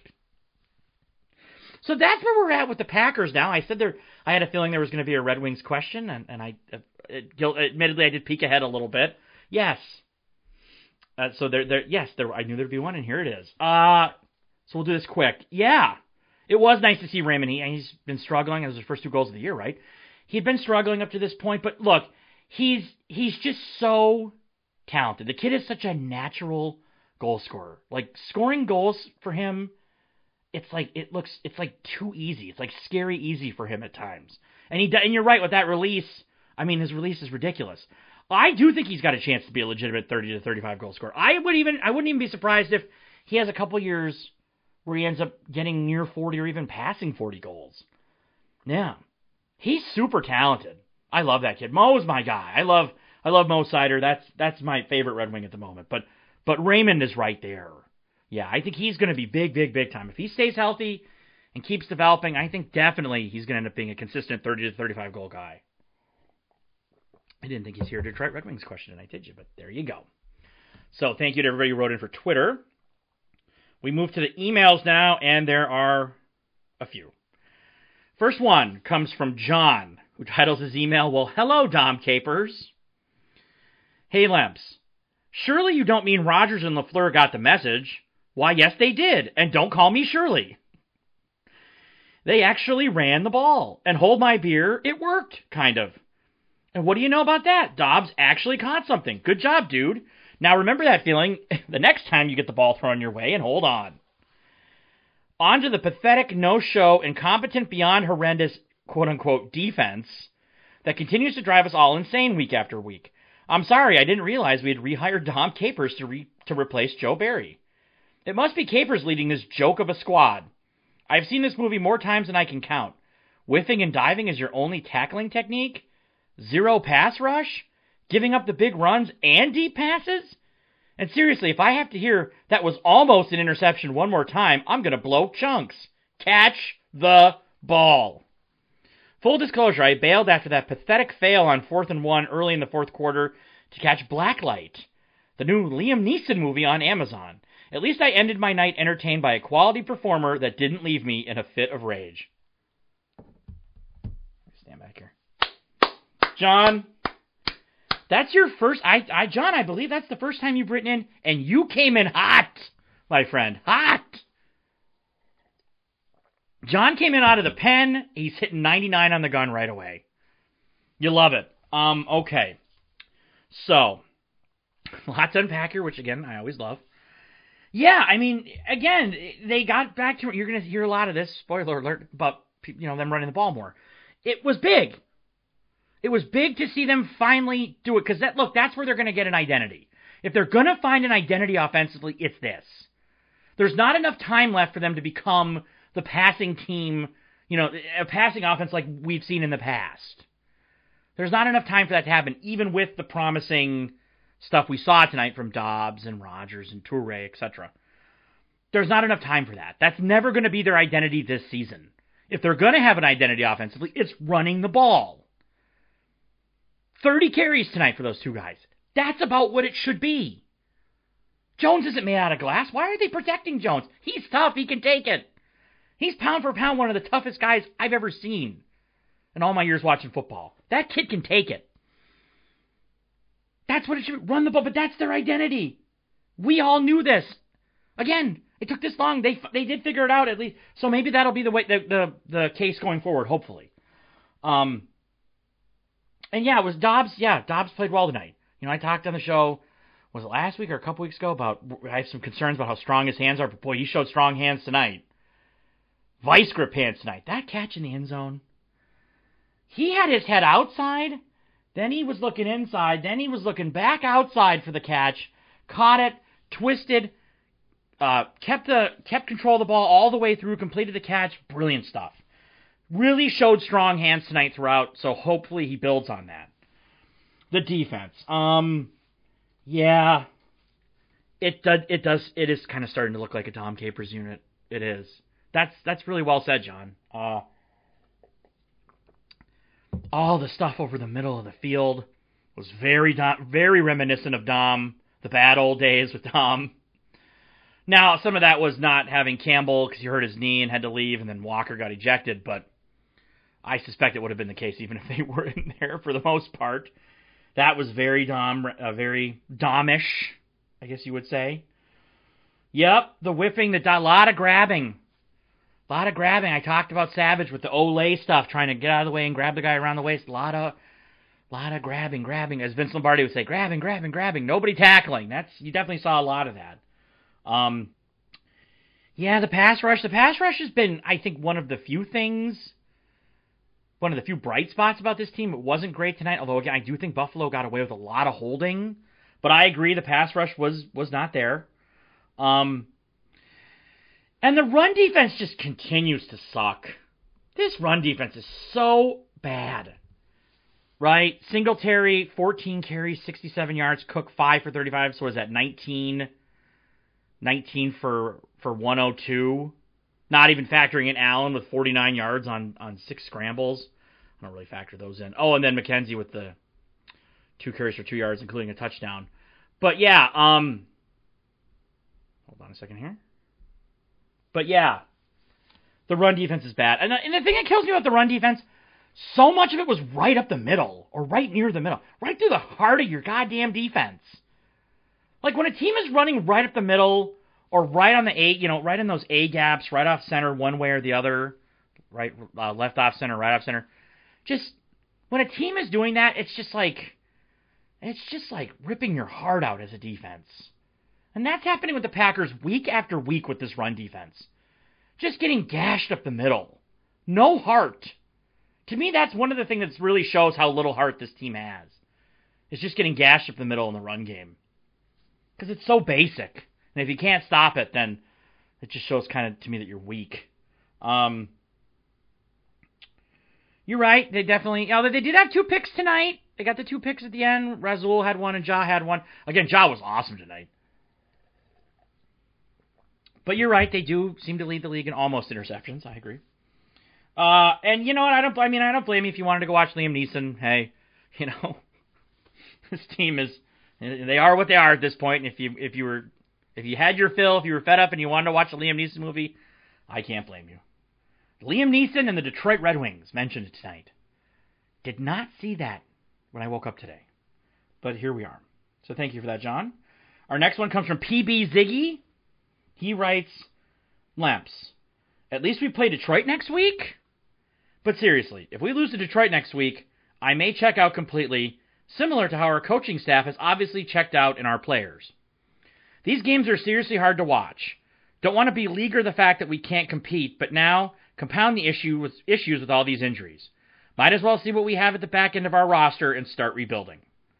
So that's where we're at with the Packers now. I said I had a feeling there was going to be a Red Wings question, and admittedly I did peek ahead a little bit. Yes. So I knew there'd be one, and here it is. So we'll do this quick. Yeah. It was nice to see Raymond. He's been struggling. It was his first 2 goals of the year, right? He'd been struggling up to this point, but look, he's just so talented. The kid is such a natural goal scorer. Like, scoring goals for him, it's like too easy. It's like scary easy for him at times. And you're right with that release. I mean, his release is ridiculous. I do think he's got a chance to be a legitimate 30 to 35 goal scorer. I wouldn't even be surprised if he has a couple years where he ends up getting near 40 or even passing 40 goals. Yeah. He's super talented. I love that kid. Mo's my guy. I love Mo Sider. That's my favorite Red Wing at the moment. But Raymond is right there. Yeah, I think he's going to be big, big, big time. If he stays healthy and keeps developing, I think definitely he's going to end up being a consistent 30 to 35 goal guy. I didn't think he's here to Detroit Red Wings question tonight, did you? But there you go. So thank you to everybody who wrote in for Twitter. We move to the emails now, and there are a few. First one comes from John, who titles his email, well, hello, Dom Capers. Hey, Lemps. Surely you don't mean Rodgers and LaFleur got the message. Why, yes, they did, and don't call me Shirley. They actually ran the ball, and hold my beer, it worked, kind of. And what do you know about that? Dobbs actually caught something. Good job, dude. Now remember that feeling the next time you get the ball thrown your way, and hold on. On to the pathetic, no-show, incompetent beyond horrendous, quote-unquote, defense that continues to drive us all insane week after week. I'm sorry, I didn't realize we had rehired Dom Capers to replace Joe Barry. It must be Capers leading this joke of a squad. I've seen this movie more times than I can count. Whiffing and diving is your only tackling technique? Zero pass rush? Giving up the big runs and deep passes? And seriously, if I have to hear that was almost an interception one more time, I'm going to blow chunks. Catch the ball. Full disclosure, I bailed after that pathetic fail on 4th and 1 early in the fourth quarter to catch Blacklight, the new Liam Neeson movie on Amazon. At least I ended my night entertained by a quality performer that didn't leave me in a fit of rage. Stand back here. John, that's your first... John, I believe that's the first time you've written in, and you came in hot, my friend. Hot! John came in out of the pen. He's hitting 99 on the gun right away. You love it. Okay. So, lots to unpack here, which, again, I always love. Yeah, I mean, again, they got back to... You're going to hear a lot of this, spoiler alert, about them running the ball more. It was big. It was big to see them finally do it, because that's where they're going to get an identity. If they're going to find an identity offensively, it's this. There's not enough time left for them to become the passing team, a passing offense like we've seen in the past. There's not enough time for that to happen, even with the promising stuff we saw tonight from Dobbs and Rodgers and Toure, etc. There's not enough time for that. That's never going to be their identity this season. If they're going to have an identity offensively, it's running the ball. 30 carries tonight for those two guys. That's about what it should be. Jones isn't made out of glass. Why are they protecting Jones? He's tough. He can take it. He's pound for pound one of the toughest guys I've ever seen in all my years watching football. That kid can take it. That's what it should be. Run the ball, but that's their identity. We all knew this. Again, it took this long. They did figure it out at least. So maybe that'll be the way the case going forward, hopefully. And yeah, it was Dobbs. Yeah, Dobbs played well tonight. You know, I talked on the show, was it last week or a couple weeks ago, about I have some concerns about how strong his hands are, but boy, he showed strong hands tonight. Vice grip hands tonight. That catch in the end zone. He had his head outside, then he was looking inside, then he was looking back outside for the catch, caught it, twisted, kept control of the ball all the way through, completed the catch. Brilliant stuff. Really showed strong hands tonight throughout, so hopefully he builds on that. The defense. Yeah. It is kind of starting to look like a Dom Capers unit. It is. That's really well said, John. All the stuff over the middle of the field was very reminiscent of Dom, the bad old days with Dom. Now, some of that was not having Campbell because he hurt his knee and had to leave, and then Walker got ejected, but I suspect it would have been the case even if they were in there for the most part. That was very Domish, I guess you would say. Yep, the whipping, a lot of grabbing. I talked about Savage with the Olay stuff, trying to get out of the way and grab the guy around the waist. A lot of grabbing. As Vince Lombardi would say, grabbing. Nobody tackling. You definitely saw a lot of that. Yeah, the pass rush. The pass rush has been, I think, one of the few bright spots about this team. It wasn't great tonight, although, again, I do think Buffalo got away with a lot of holding. But I agree, the pass rush was not there. And the run defense just continues to suck. This run defense is so bad. Right? Singletary, 14 carries, 67 yards. Cook, 5 for 35. So is that 19 for 102? Not even factoring in Allen with 49 yards on 6 scrambles. I don't really factor those in. Oh, and then McKenzie with the 2 carries for 2 yards, including a touchdown. But yeah, hold on a second here. But yeah, the run defense is bad. And the thing that kills me about the run defense, so much of it was right up the middle, or right near the middle, right through the heart of your goddamn defense. Like when a team is running right up the middle, or right on the right in those A gaps, right off center one way or the other, right, left off center, right off center. Just when a team is doing that, it's just like ripping your heart out as a defense. And that's happening with the Packers week after week with this run defense. Just getting gashed up the middle. No heart. To me, that's one of the things that really shows how little heart this team has. It's just getting gashed up the middle in the run game. Because it's so basic. And if you can't stop it, then it just shows kind of to me that you're weak. You're right. They definitely... they did have 2 picks tonight. They got the 2 picks at the end. Rasul had one and Ja had one. Again, Ja was awesome tonight. But you're right, they do seem to lead the league in almost interceptions. I agree. And you know what? I don't blame you if you wanted to go watch Liam Neeson. Hey, this team they are what they are at this point. And if you had your fill, if you were fed up and you wanted to watch a Liam Neeson movie, I can't blame you. Liam Neeson and the Detroit Red Wings mentioned tonight. Did not see that when I woke up today. But here we are. So thank you for that, John. Our next one comes from PB Ziggy. He writes, Lamps, at least we play Detroit next week? But seriously, if we lose to Detroit next week, I may check out completely, similar to how our coaching staff has obviously checked out in our players. These games are seriously hard to watch. Don't want to beleaguer the fact that we can't compete, but now compound the issues with all these injuries. Might as well see what we have at the back end of our roster and start rebuilding.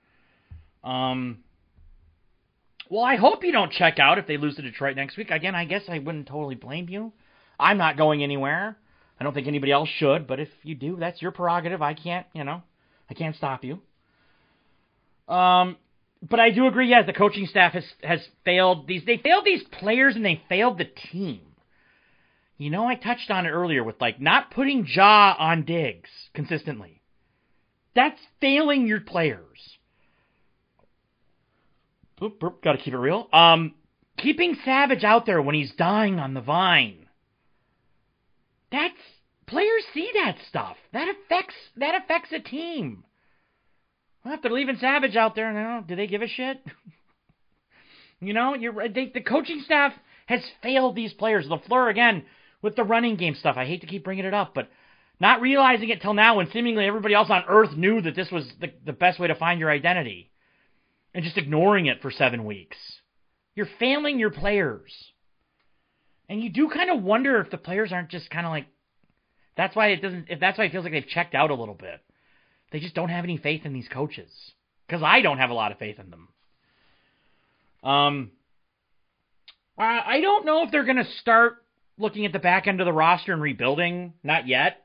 Well, I hope you don't check out if they lose to Detroit next week. Again, I guess I wouldn't totally blame you. I'm not going anywhere. I don't think anybody else should, but if you do, that's your prerogative. I can't stop you. But I do agree, yes, the coaching staff has failed these. They failed these players and they failed the team. I touched on it earlier with not putting Ja on Diggs consistently. That's failing your players. Gotta keep it real. Keeping Savage out there when he's dying on the vine. Players see that stuff. That affects a team. Well, if they're leaving Savage out there now, do they give a shit? The coaching staff has failed these players. LaFleur, again, with the running game stuff. I hate to keep bringing it up, but not realizing it till now when seemingly everybody else on earth knew that this was the best way to find your identity. And just ignoring it for 7 weeks. You're failing your players. And you do kind of wonder if the players aren't just kind of like, that's why it feels like they've checked out a little bit. They just don't have any faith in these coaches. Because I don't have a lot of faith in them. I don't know if they're going to start looking at the back end of the roster and rebuilding. Not yet.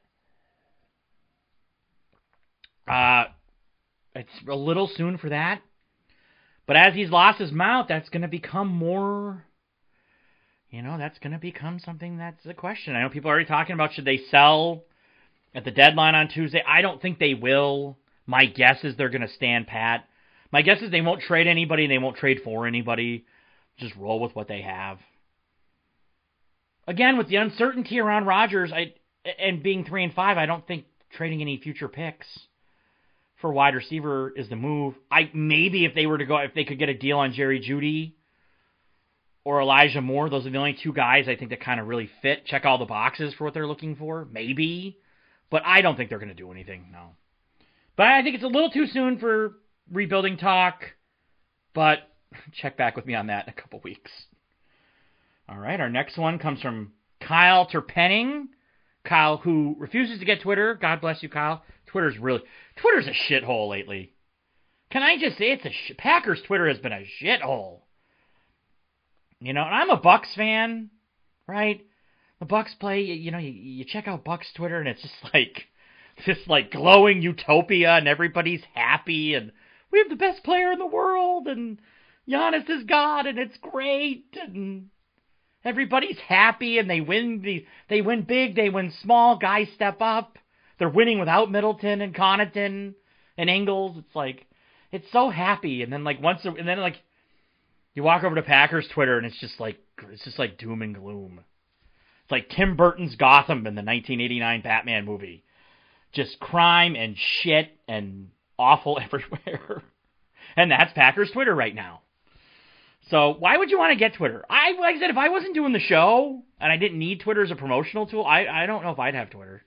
It's a little soon for that. But as he's lost his mouth, that's going to become more, that's going to become something that's a question. I know people are already talking about should they sell at the deadline on Tuesday. I don't think they will. My guess is they're going to stand pat. My guess is they won't trade anybody and they won't trade for anybody. Just roll with what they have. Again, with the uncertainty around Rodgers and being 3-5, I don't think trading any future picks for wide receiver is the move. Maybe if they could get a deal on Jerry Jeudy or Elijah Moore, those are the only two guys I think that kind of really fit, check all the boxes for what they're looking for. Maybe. But I don't think they're going to do anything, no. But I think it's a little too soon for rebuilding talk, but check back with me on that in a couple weeks. All right, our next one comes from Kyle Terpenning. Kyle, who refuses to get Twitter. God bless you, Kyle. Twitter's a shithole lately. Can I just say Packers Twitter has been a shithole. And I'm a Bucks fan, right? The Bucks play, you check out Bucks Twitter and it's just like this glowing utopia and everybody's happy and we have the best player in the world and Giannis is God and it's great and everybody's happy and they win big, they win small, guys step up. They're winning without Middleton and Connaughton and Ingles. It's so happy. And then you walk over to Packers Twitter and it's just like doom and gloom. It's like Tim Burton's Gotham in the 1989 Batman movie. Just crime and shit and awful everywhere. And that's Packers Twitter right now. So why would you want to get Twitter? Like I said, if I wasn't doing the show and I didn't need Twitter as a promotional tool, I don't know if I'd have Twitter.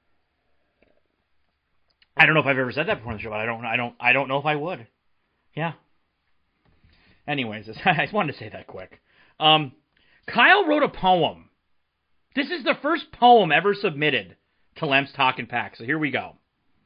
I don't know if I've ever said that before on the show, but I don't know if I would. Yeah. Anyways, I just wanted to say that quick. Kyle wrote a poem. This is the first poem ever submitted to Lem's Talkin' Pack, so here we go.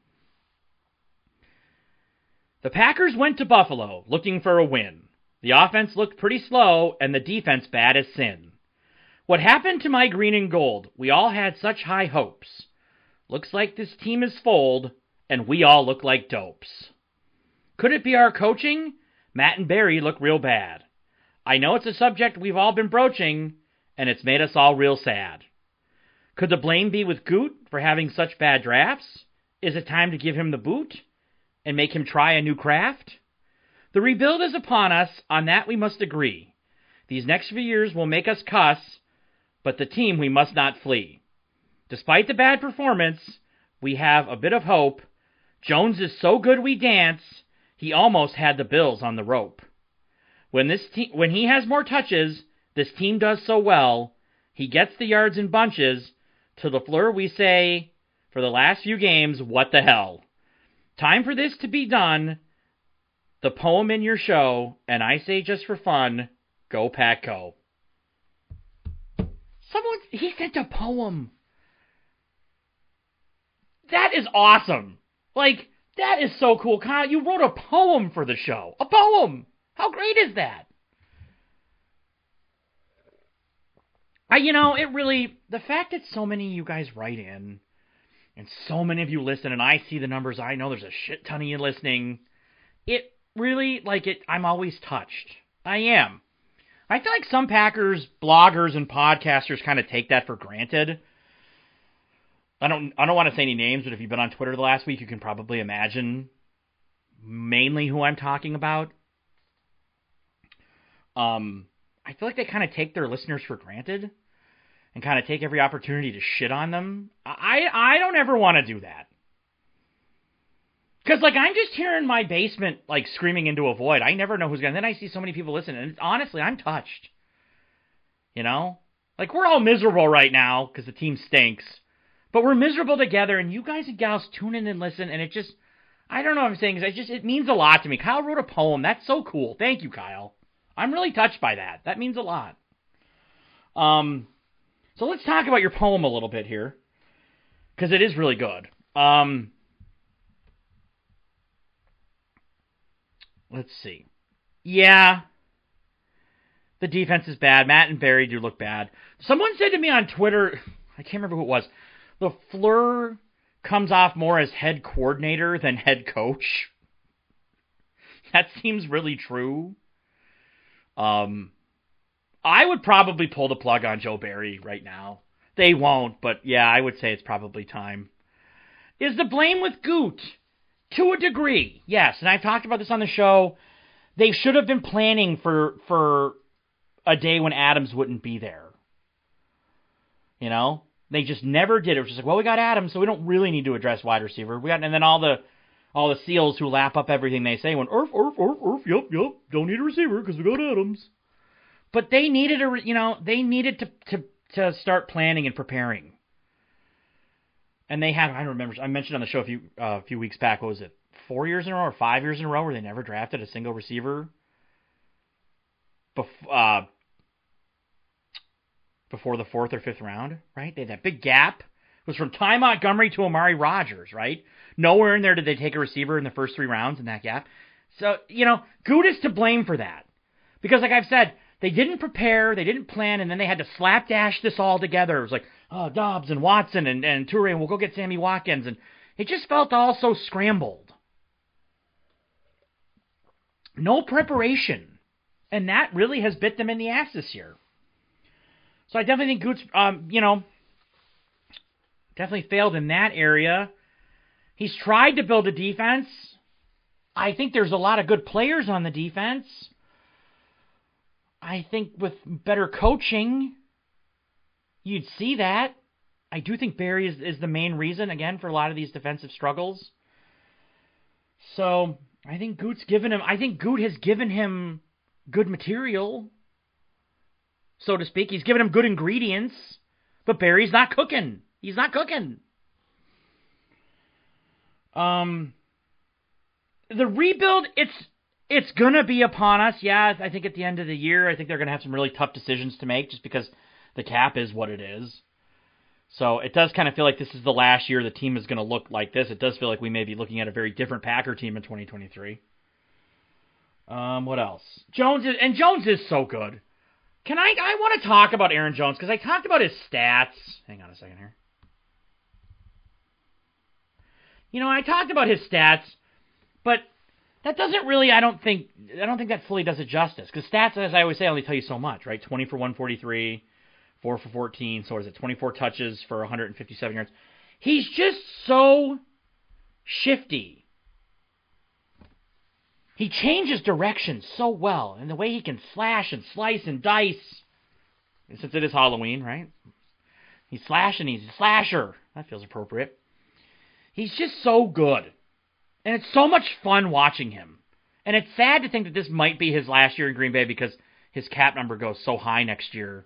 The Packers went to Buffalo looking for a win. The offense looked pretty slow, and the defense bad as sin. What happened to my green and gold? We all had such high hopes. Looks like this team is fold, and we all look like dopes. Could it be our coaching? Matt and Barry look real bad. I know it's a subject we've all been broaching, and it's made us all real sad. Could the blame be with Goot for having such bad drafts? Is it time to give him the boot and make him try a new craft? The rebuild is upon us, on that we must agree. These next few years will make us cuss, but the team we must not flee. Despite the bad performance, we have a bit of hope. Jones is so good we dance, he almost had the Bills on the rope. When he has more touches, this team does so well, he gets the yards in bunches. To LaFleur we say, for the last few games, what the hell? Time for this to be done. The poem in your show, and I say just for fun, go Pack Go. He sent a poem. That is awesome. That is so cool. Kyle, you wrote a poem for the show. A poem! How great is that? The fact that so many of you guys write in, and so many of you listen, and I see the numbers, I know there's a shit ton of you listening, it really, I'm always touched. I am. I feel like some Packers bloggers and podcasters kind of take that for granted. I don't want to say any names, but if you've been on Twitter the last week, you can probably imagine mainly who I'm talking about. I feel like they kind of take their listeners for granted and kind of take every opportunity to shit on them. I don't ever want to do that. Because, like, I'm just here in my basement, like, screaming into a void. I never know who's going to... Then I see so many people listen, and honestly, I'm touched. You know? Like, we're all miserable right now because the team stinks. But we're miserable together, and you guys and gals tune in and listen, and it just... I don't know what I'm saying. It means a lot to me. Kyle wrote a poem. That's so cool. Thank you, Kyle. I'm really touched by that. That means a lot. So let's talk about your poem a little bit here, because it is really good. Let's see. Yeah, the defense is bad. Matt and Barry do look bad. Someone said to me on Twitter, I can't remember who it was, LaFleur comes off more as head coordinator than head coach. That seems really true. I would probably pull the plug on Joe Barry right now. They won't, but yeah, I would say it's probably time. Is the blame with Goot? To a degree, yes. And I've talked about this on the show. They should have been planning for a day when Adams wouldn't be there. You know? They just never did. It was just like, well, we got Adams, so we don't really need to address wide receiver. And then all the SEALs who lap up everything they say went, yep, don't need a receiver because we got Adams. But they needed to start planning and preparing. And they have, I remember, I mentioned on the show a few weeks back, what was it, 4 years in a row or 5 years in a row where they never drafted a single receiver before the 4th or 5th round, right? They had that big gap. It was from Ty Montgomery to Amari Rodgers, right? Nowhere in there did they take a receiver in the first 3 rounds in that gap. So, Good is to blame for that. Because like I've said, they didn't prepare, they didn't plan, and then they had to slapdash this all together. It was like, Dobbs and Watson and Toure, and we'll go get Sammy Watkins. And it just felt all so scrambled. No preparation. And that really has bit them in the ass this year. So I definitely think Goot's, definitely failed in that area. He's tried to build a defense. I think there's a lot of good players on the defense. I think with better coaching, you'd see that. I do think Barry is the main reason, again, for a lot of these defensive struggles. So I think Goot has given him good material, so to speak. He's given him good ingredients, but Barry's not cooking. He's not cooking. The rebuild, it's going to be upon us. Yeah, I think at the end of the year, I think they're going to have some really tough decisions to make just because the cap is what it is. So it does kind of feel like this is the last year the team is going to look like this. It does feel like we may be looking at a very different Packer team in 2023. What else? Jones is so good. I want to talk about Aaron Jones because I talked about his stats. Hang on a second here. I talked about his stats, but that doesn't really, I don't think that fully does it justice. Because stats, as I always say, only tell you so much, right? 20 for 143, 4 for 14, so what is it, 24 touches for 157 yards. He's just so shifty. He changes direction so well, and the way he can slash and slice and dice, since it is Halloween, right? He's slashing, he's a slasher. That feels appropriate. He's just so good. And it's so much fun watching him. And it's sad to think that this might be his last year in Green Bay because his cap number goes so high next year.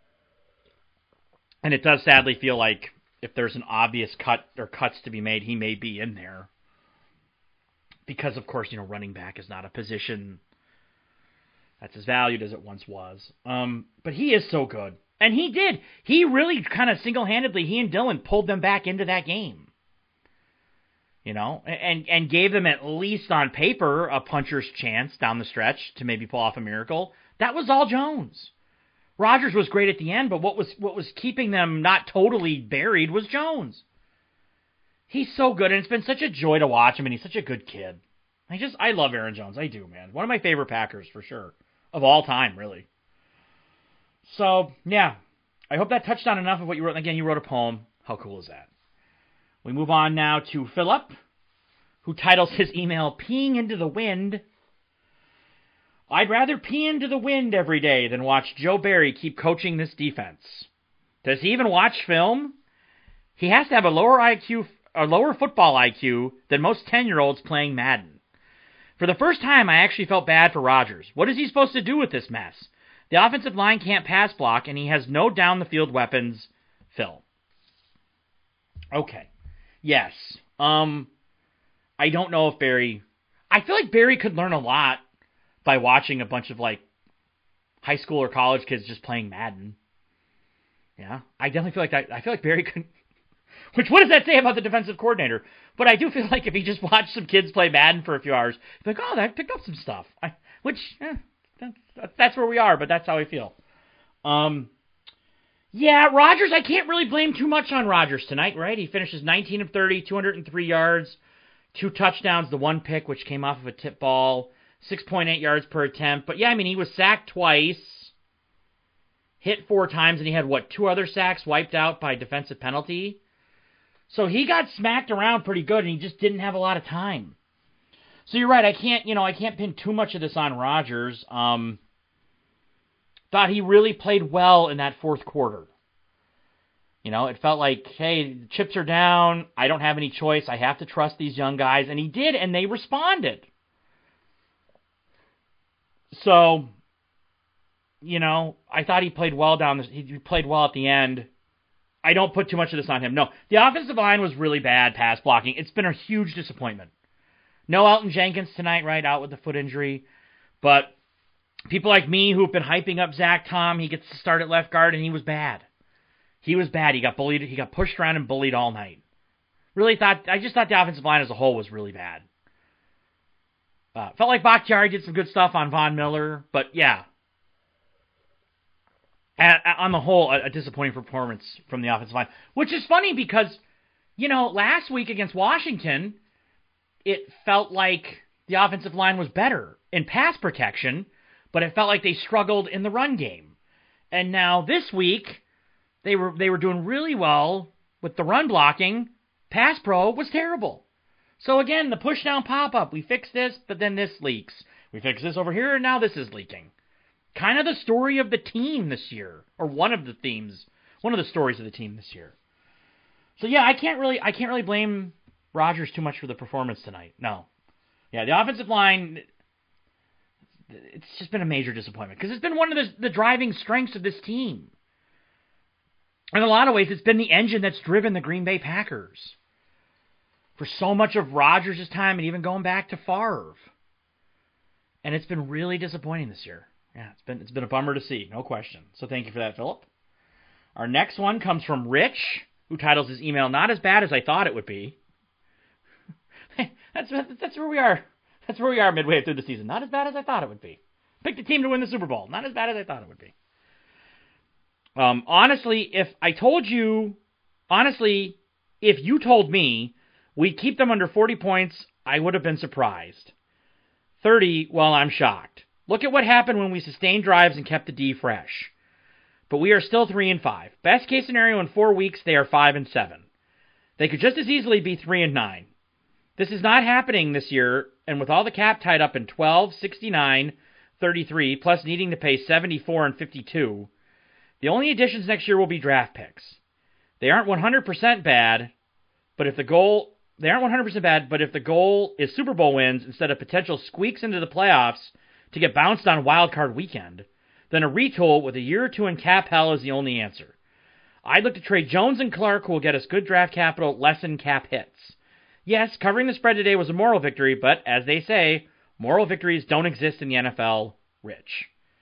And it does sadly feel like if there's an obvious cut or cuts to be made, he may be in there. Because, of course, running back is not a position that's as valued as it once was. But he is so good. And he did. He really kind of single-handedly, he and Dillon pulled them back into that game. And gave them at least on paper a puncher's chance down the stretch to maybe pull off a miracle. That was all Jones. Rodgers was great at the end, but what was keeping them not totally buried was Jones. He's so good, and it's been such a joy to watch him, and he's such a good kid. I love Aaron Jones. I do, man. One of my favorite Packers, for sure. Of all time, really. So, yeah. I hope that touched on enough of what you wrote. Again, you wrote a poem. How cool is that? We move on now to Philip, who titles his email, Peeing into the Wind. I'd rather pee into the wind every day than watch Joe Barry keep coaching this defense. Does he even watch film? He has to have a lower football IQ than most 10-year-olds playing Madden. For the first time, I actually felt bad for Rodgers. What is he supposed to do with this mess? The offensive line can't pass block, and he has no down-the-field weapons. Phil. Okay. Yes. I don't know if Barry... I feel like Barry could learn a lot by watching a bunch of, high school or college kids just playing Madden. Yeah. I definitely feel like that. I feel like Barry could... Which, what does that say about the defensive coordinator? But I do feel like if he just watched some kids play Madden for a few hours, he'd be like, oh, I picked up some stuff. That's where we are, but that's how I feel. Yeah, Rodgers, I can't really blame too much on Rodgers tonight, right? He finishes 19 of 30, 203 yards, 2 touchdowns, the 1 pick, which came off of a tip ball, 6.8 yards per attempt. But yeah, I mean, he was sacked twice, hit 4 times, and he had, 2 other sacks wiped out by defensive penalty. So he got smacked around pretty good, and he just didn't have a lot of time. So you're right, I can't pin too much of this on Rodgers. Thought he really played well in that fourth quarter. It felt like, hey, the chips are down. I don't have any choice. I have to trust these young guys. And he did, and they responded. So, I thought he played well he played well at the end. I don't put too much of this on him. No, the offensive line was really bad pass blocking. It's been a huge disappointment. No Elton Jenkins tonight, right, out with the foot injury. But people like me who've been hyping up Zach Tom, he gets to start at left guard, and he was bad. He was bad. He got bullied. He got pushed around and bullied all night. I just thought the offensive line as a whole was really bad. Felt like Bakhtiari did some good stuff on Von Miller, but yeah. On the whole, a disappointing performance from the offensive line. Which is funny because, last week against Washington, it felt like the offensive line was better in pass protection, but it felt like they struggled in the run game. And now this week, they were doing really well with the run blocking. Pass pro was terrible. So again, the push down pop-up, we fix this, but then this leaks. We fix this over here, and now this is leaking. Kind of the story of the team this year, or one of the stories of the team this year. So yeah, I can't really blame Rodgers too much for the performance tonight. No. Yeah, the offensive line, it's just been a major disappointment because it's been one of the driving strengths of this team. In a lot of ways, it's been the engine that's driven the Green Bay Packers for so much of Rodgers' time and even going back to Favre. And it's been really disappointing this year. Yeah, it's been a bummer to see, no question. So thank you for that, Philip. Our next one comes from Rich, who titles his email, Not As Bad As I Thought It Would Be. That's where we are. That's where we are midway through the season. Not as bad as I thought it would be. Picked a team to win the Super Bowl. Not as bad as I thought it would be. Honestly, if you told me we'd keep them under 40 points, I would have been surprised. 30, well, I'm shocked. Look at what happened when we sustained drives and kept the D fresh. But we are still 3-5. Best case scenario in 4 weeks, they are 5-7. They could just as easily be 3-9. This is not happening this year, and with all the cap tied up in 12, 69, 33, plus needing to pay 74 and 52, the only additions next year will be draft picks. They aren't 100% bad, but if the goal is Super Bowl wins instead of potential squeaks into the playoffs to get bounced on Wild Card Weekend, then a retool with a year or two in cap hell is the only answer. I'd look to trade Jones and Clark, who will get us good draft capital, lessen cap hits. Yes, covering the spread today was a moral victory, but as they say, moral victories don't exist in the NFL, Rich.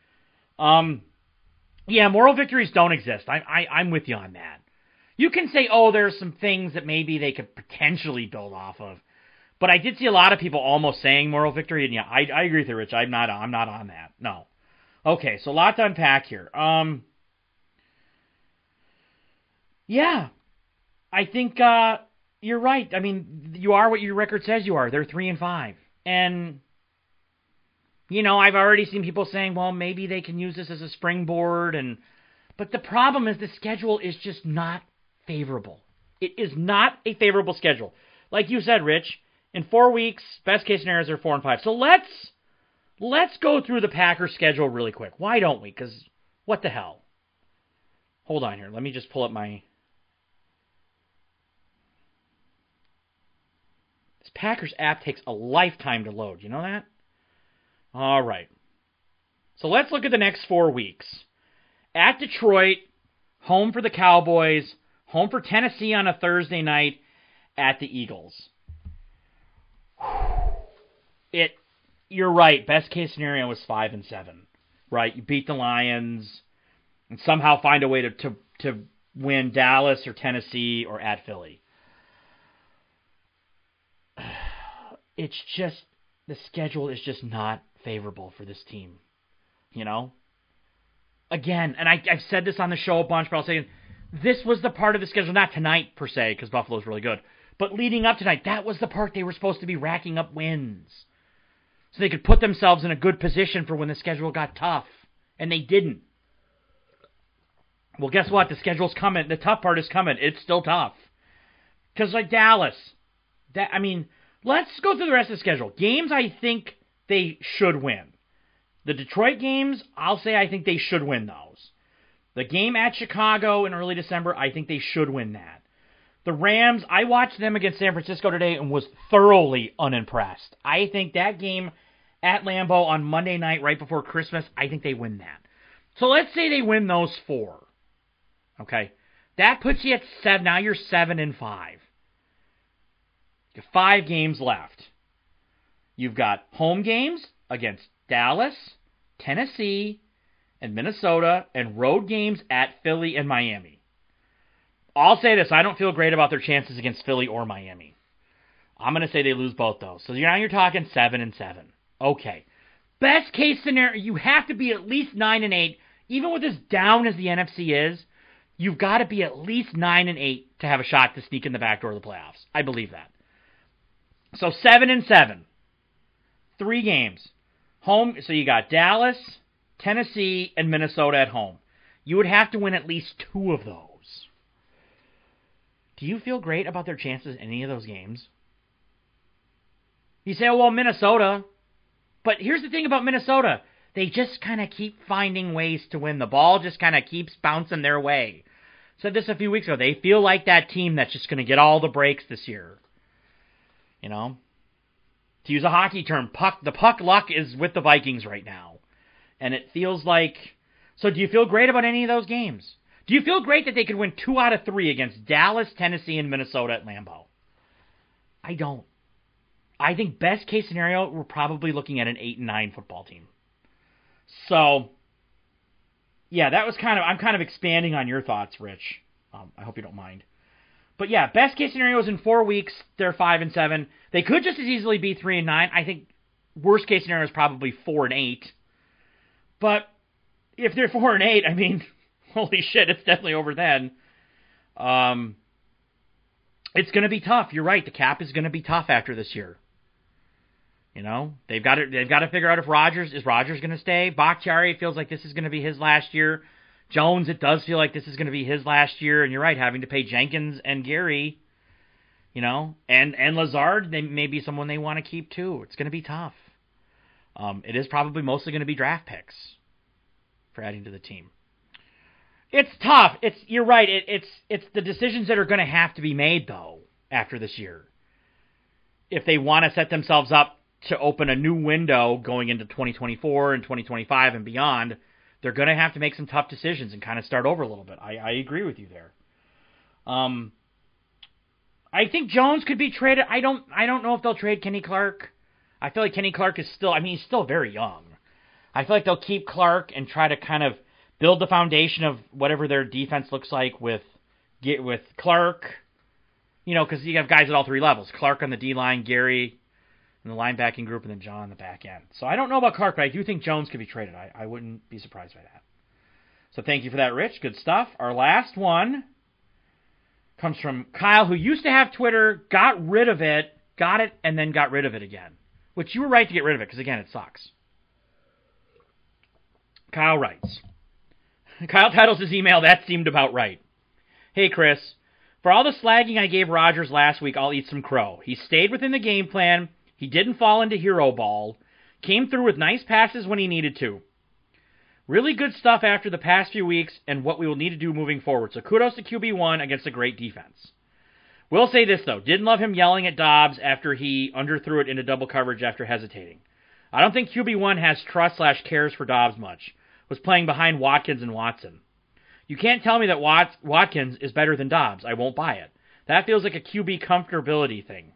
Yeah, moral victories don't exist. I'm with you on that. You can say, there's some things that maybe they could potentially build off of. But I did see a lot of people almost saying moral victory, and yeah, I agree with you, Rich. I'm not on that. No. Okay, so a lot to unpack here. Yeah, I think you're right. I mean, you are what your record says you are. They're 3-5. And, I've already seen people saying, well, maybe they can use this as a springboard. But the problem is the schedule is just not favorable. It is not a favorable schedule. Like you said, Rich, in 4 weeks, best case scenarios are 4 and 5. So let's go through the Packers schedule really quick. Why don't we? Because what the hell? Hold on here. Let me just pull up my... This Packers app takes a lifetime to load. You know that? All right. So let's look at the next 4 weeks. At Detroit, home for the Cowboys, home for Tennessee on a Thursday night, at the Eagles. You're right. Best case scenario was 5 and 7. Right? You beat the Lions and somehow find a way to win Dallas or Tennessee or at Philly. It's just, the schedule is just not favorable for this team. You know? Again, and I've said this on the show a bunch, but I'll say this was the part of the schedule, not tonight per se, because Buffalo's really good, but leading up tonight, that was the part they were supposed to be racking up wins. So they could put themselves in a good position for when the schedule got tough. And they didn't. Well, guess what? The schedule's coming. The tough part is coming. It's still tough. Because like Dallas, let's go through the rest of the schedule. Games I think they should win. The Detroit games, I'll say I think they should win those. The game at Chicago in early December, I think they should win that. The Rams, I watched them against San Francisco today and was thoroughly unimpressed. I think that game at Lambeau on Monday night right before Christmas, I think they win that. So let's say they win those 4. Okay? That puts you at 7. Now you're 7 and 5. You have 5 games left. You've got home games against Dallas, Tennessee, and Minnesota, and road games at Philly and Miami. I'll say this, I don't feel great about their chances against Philly or Miami. I'm going to say they lose both those. So now you're talking 7 and 7. Okay. Best case scenario, you have to be at least 9 and 8. Even with as down as the NFC is, you've got to be at least 9 and 8 to have a shot to sneak in the back door of the playoffs. I believe that. So 7 and 7. 3 games. Home, so you got Dallas, Tennessee, and Minnesota at home. You would have to win at least 2 of those. Do you feel great about their chances in any of those games? You say, oh, well, Minnesota. But here's the thing about Minnesota. They just kind of keep finding ways to win. The ball just kind of keeps bouncing their way. Said this a few weeks ago. They feel like that team that's just going to get all the breaks this year. You know? To use a hockey term, the puck luck is with the Vikings right now. And it feels like... So do you feel great about any of those games? Do you feel great that they could win 2 out of 3 against Dallas, Tennessee, and Minnesota at Lambeau? I don't. I think best case scenario, we're probably looking at an 8-9 football team. So, yeah, that was I'm kind of expanding on your thoughts, Rich. I hope you don't mind. But yeah, best case scenario is in 4 weeks, they're 5 and 7. They could just as easily be 3 and 9. I think worst case scenario is probably 4 and 8. But if they're 4 and 8, I mean, holy shit, it's definitely over then. It's going to be tough. You're right. The cap is going to be tough after this year. You know, they've got to figure out if Rodgers going to stay. Bakhtiari feels like this is going to be his last year. Jones, it does feel like this is going to be his last year. And you're right, having to pay Jenkins and Gary, you know, and Lazard, they may be someone they want to keep too. It's going to be tough. It is probably mostly going to be draft picks for adding to the team. It's tough. You're right. It's the decisions that are going to have to be made though after this year. If they want to set themselves up to open a new window going into 2024 and 2025 and beyond, they're going to have to make some tough decisions and kind of start over a little bit. I agree with you there. I think Jones could be traded. I don't know if they'll trade Kenny Clark. I feel like Kenny Clark is still, he's still very young. I feel like they'll keep Clark and try to kind of build the foundation of whatever their defense looks like with Clark, you know, because you have guys at all 3 levels. Clark on the D-line, Gary in the linebacking group, and then John on the back end. So I don't know about Clark, but I do think Jones could be traded. I wouldn't be surprised by that. So thank you for that, Rich. Good stuff. Our last one comes from Kyle, who used to have Twitter, got rid of it, got it, and then got rid of it again. Which you were right to get rid of it, because again, it sucks. Kyle writes, Kyle titles his email, "That Seemed About Right." Hey, Chris. For all the slagging I gave Rodgers last week, I'll eat some crow. He stayed within the game plan. He didn't fall into hero ball. Came through with nice passes when he needed to. Really good stuff after the past few weeks and what we will need to do moving forward. So kudos to QB1 against a great defense. Will say this, though. Didn't love him yelling at Dobbs after he underthrew it into double coverage after hesitating. I don't think QB1 has trust/cares for Dobbs much. Was playing behind Watkins and Watson. You can't tell me that Watkins is better than Dobbs. I won't buy it. That feels like a QB comfortability thing.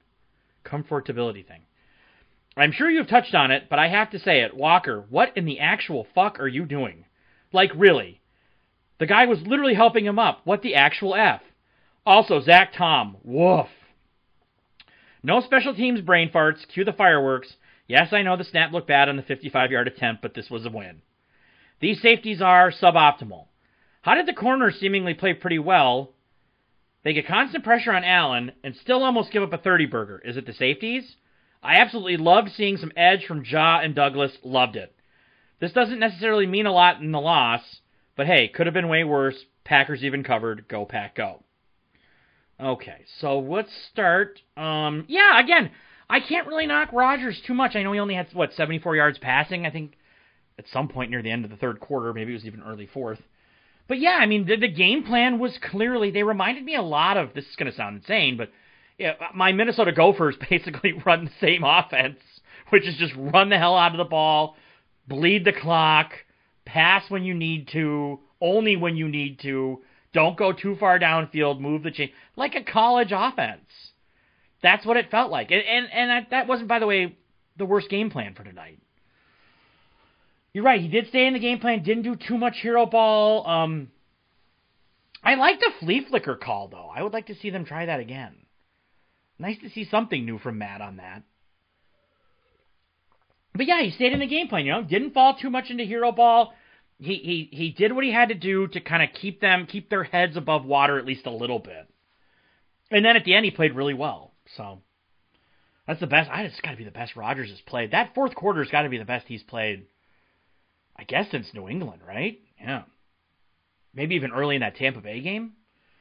I'm sure you've touched on it, but I have to say it. Walker, what in the actual fuck are you doing? Like, really? The guy was literally helping him up. What the actual F? Also, Zach Tom. Woof. No special teams brain farts. Cue the fireworks. Yes, I know the snap looked bad on the 55-yard attempt, but this was a win. These safeties are suboptimal. How did the corners seemingly play pretty well? They get constant pressure on Allen and still almost give up a 30-burger. Is it the safeties? I absolutely loved seeing some edge from Ja and Douglas. Loved it. This doesn't necessarily mean a lot in the loss, but hey, could have been way worse. Packers even covered. Go, Pack, go. Okay, so let's start. Again, I can't really knock Rodgers too much. I know he only had, 74 yards passing, I think, at some point near the end of the third quarter. Maybe it was even early fourth. But yeah, I mean, the game plan was clearly, they reminded me a lot of, this is going to sound insane, but yeah, my Minnesota Gophers basically run the same offense, which is just run the hell out of the ball, bleed the clock, pass when you need to, only when you need to, don't go too far downfield, move the chain, like a college offense. That's what it felt like. And that wasn't, by the way, the worst game plan for tonight. You're right, he did stay in the game plan, didn't do too much hero ball. I like the flea flicker call, though. I would like to see them try that again. Nice to see something new from Matt on that. But yeah, he stayed in the game plan, didn't fall too much into hero ball. He did what he had to do to kind of keep their heads above water at least a little bit. And then at the end, he played really well. So that's the best. It's got to be the best Rodgers has played. That fourth quarter has got to be the best he's played, I guess, since New England, right? Yeah. Maybe even early in that Tampa Bay game.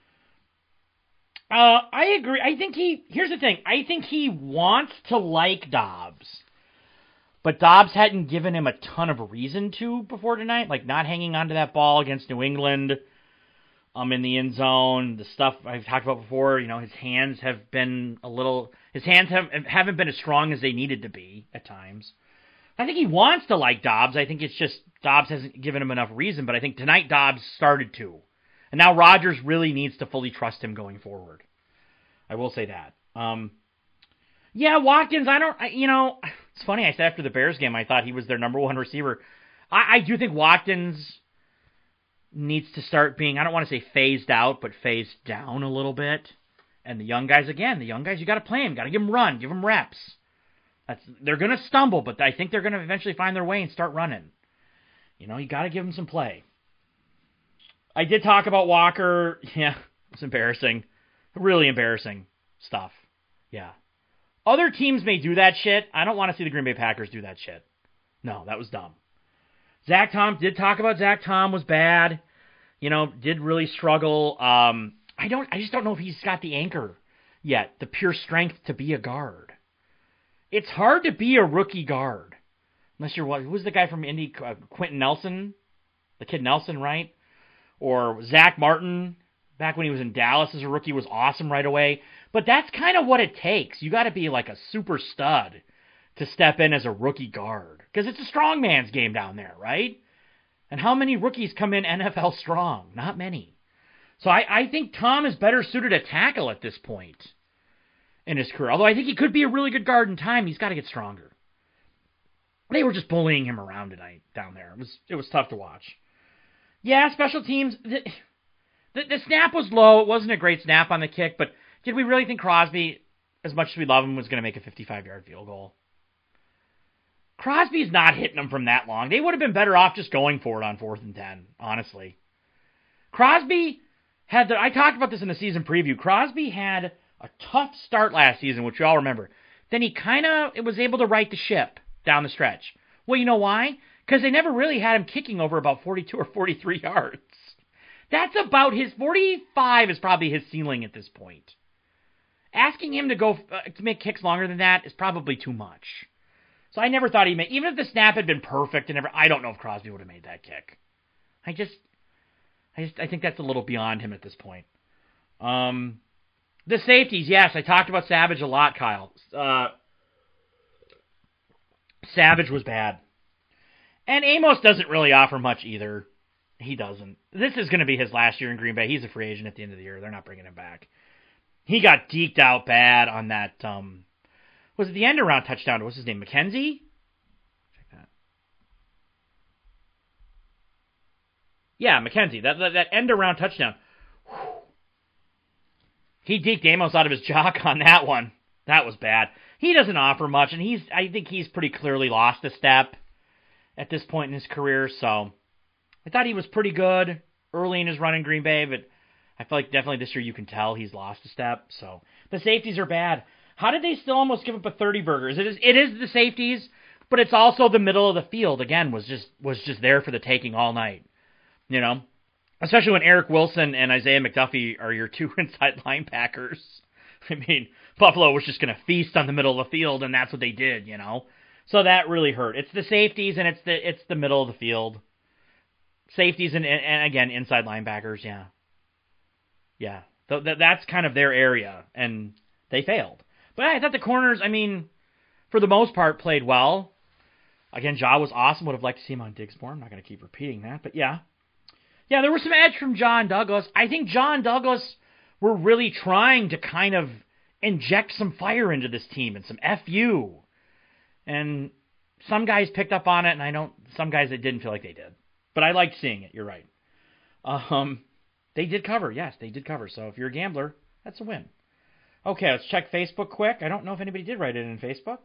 I agree. Here's the thing. I think he wants to like Dobbs. But Dobbs hadn't given him a ton of reason to before tonight, like not hanging onto that ball against New England in the end zone. The stuff I've talked about before, his hands have been haven't been as strong as they needed to be at times. I think he wants to like Dobbs. I think it's just Dobbs hasn't given him enough reason, but I think tonight Dobbs started to. And now Rodgers really needs to fully trust him going forward. I will say that. Watkins, it's funny, I said after the Bears game, I thought he was their number one receiver. I do think Watkins needs to start being, I don't want to say phased out, but phased down a little bit. And the young guys, you got to play them. Got to give them run, give them reps. They're going to stumble, but I think they're going to eventually find their way and start running. You got to give them some play. I did talk about Walker. Yeah, it's embarrassing. Really embarrassing stuff. Yeah. Other teams may do that shit. I don't want to see the Green Bay Packers do that shit. No, that was dumb. Zach Tom, did talk about Zach Tom was bad. Did really struggle. I just don't know if he's got the anchor yet, the pure strength to be a guard. It's hard to be a rookie guard. Unless you're, who's the guy from Indy? Quentin Nelson? The kid Nelson, right? Or Zach Martin, back when he was in Dallas as a rookie, was awesome right away. But that's kind of what it takes. You got to be like a super stud to step in as a rookie guard. Because it's a strong man's game down there, right? And how many rookies come in NFL strong? Not many. So I think Tom is better suited to tackle at this point in his career. Although I think he could be a really good guard in time. He's got to get stronger. They were just bullying him around tonight down there. It was tough to watch. Yeah, special teams. The snap was low. It wasn't a great snap on the kick, but did we really think Crosby, as much as we love him, was going to make a 55-yard field goal? Crosby's not hitting them from that long. They would have been better off just going for it on 4th and 10, honestly. Crosby I talked about this in the season preview. Crosby had a tough start last season, which you all remember. Then he was able to right the ship down the stretch. Well, you know why? Because they never really had him kicking over about 42 or 43 yards. That's about his 45 is probably his ceiling at this point. Asking him to go to make kicks longer than that is probably too much. So I never thought he made, even if the snap had been perfect and I don't know if Crosby would have made that kick. I think that's a little beyond him at this point. The safeties, yes, I talked about Savage a lot, Kyle. Savage was bad. And Amos doesn't really offer much either. He doesn't. This is going to be his last year in Green Bay. He's a free agent at the end of the year. They're not bringing him back. He got deked out bad on that, was it the end-around touchdown? What's his name, McKenzie? Check that. Yeah, McKenzie. That end-around touchdown. Whew. He deked Amos out of his jock on that one. That was bad. He doesn't offer much, and I think he's pretty clearly lost a step at this point in his career, so I thought he was pretty good early in his run in Green Bay, but I feel like definitely this year you can tell he's lost a step, so the safeties are bad. How did they still almost give up a 30 burgers? It is the safeties, but it's also the middle of the field, again, was just there for the taking all night, you know? Especially when Eric Wilson and Isaiah McDuffie are your two inside linebackers. I mean, Buffalo was just going to feast on the middle of the field, and that's what they did, you know? So that really hurt. It's the safeties, and it's the middle of the field. Safeties and again, inside linebackers, yeah. Yeah, that's kind of their area, and they failed. But I thought the corners, I mean, for the most part, played well. Again, Ja was awesome. Would have liked to see him on Diggs more. I'm not going to keep repeating that, but yeah. Yeah, there was some edge from Ja and Douglas. I think Ja and Douglas were really trying to kind of inject some fire into this team and some FU. And some guys picked up on it, and some guys that didn't feel like they did. But I liked seeing it, you're right. They did cover, yes, they did cover. So if you're a gambler, that's a win. Okay, let's check Facebook quick. I don't know if anybody did write it in Facebook.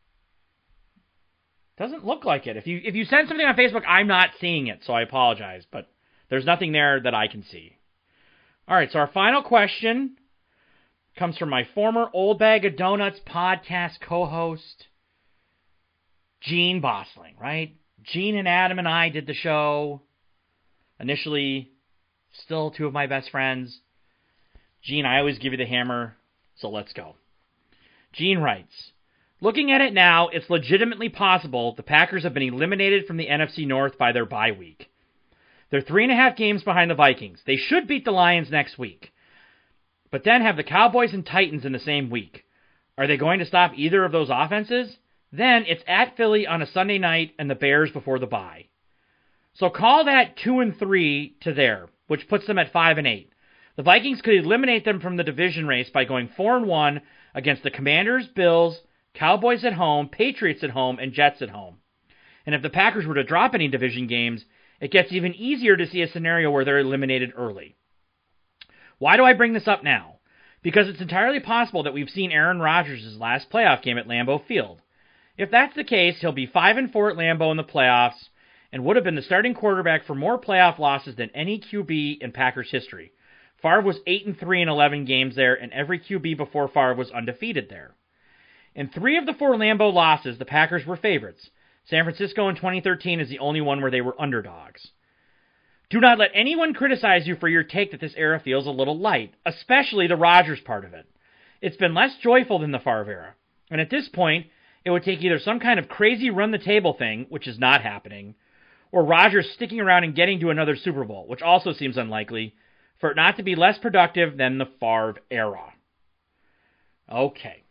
Doesn't look like it. If you send something on Facebook, I'm not seeing it, so I apologize. But there's nothing there that I can see. All right, so our final question comes from my former Old Bag of Donuts podcast co-host, Gene Bosling, right? Gene and Adam and I did the show. Initially, still two of my best friends. Gene, I always give you the hammer, so let's go. Gene writes, looking at it now, it's legitimately possible the Packers have been eliminated from the NFC North by their bye week. They're 3.5 games behind the Vikings. They should beat the Lions next week, but then have the Cowboys and Titans in the same week. Are they going to stop either of those offenses? Then it's at Philly on a Sunday night and the Bears before the bye. So call that 2-3 to there, which puts them at 5-8. The Vikings could eliminate them from the division race by going 4-1 against the Commanders, Bills, Cowboys at home, Patriots at home, and Jets at home. And if the Packers were to drop any division games, it gets even easier to see a scenario where they're eliminated early. Why do I bring this up now? Because it's entirely possible that we've seen Aaron Rodgers' last playoff game at Lambeau Field. If that's the case, he'll be 5-4 at Lambeau in the playoffs and would have been the starting quarterback for more playoff losses than any QB in Packers history. Favre was 8-3 in 11 games there, and every QB before Favre was undefeated there. In 3 of the 4 Lambeau losses, the Packers were favorites. San Francisco in 2013 is the only one where they were underdogs. Do not let anyone criticize you for your take that this era feels a little light, especially the Rodgers part of it. It's been less joyful than the Favre era, and at this point, it would take either some kind of crazy run-the-table thing, which is not happening, or Rodgers sticking around and getting to another Super Bowl, which also seems unlikely, for it not to be less productive than the Favre era. Okay.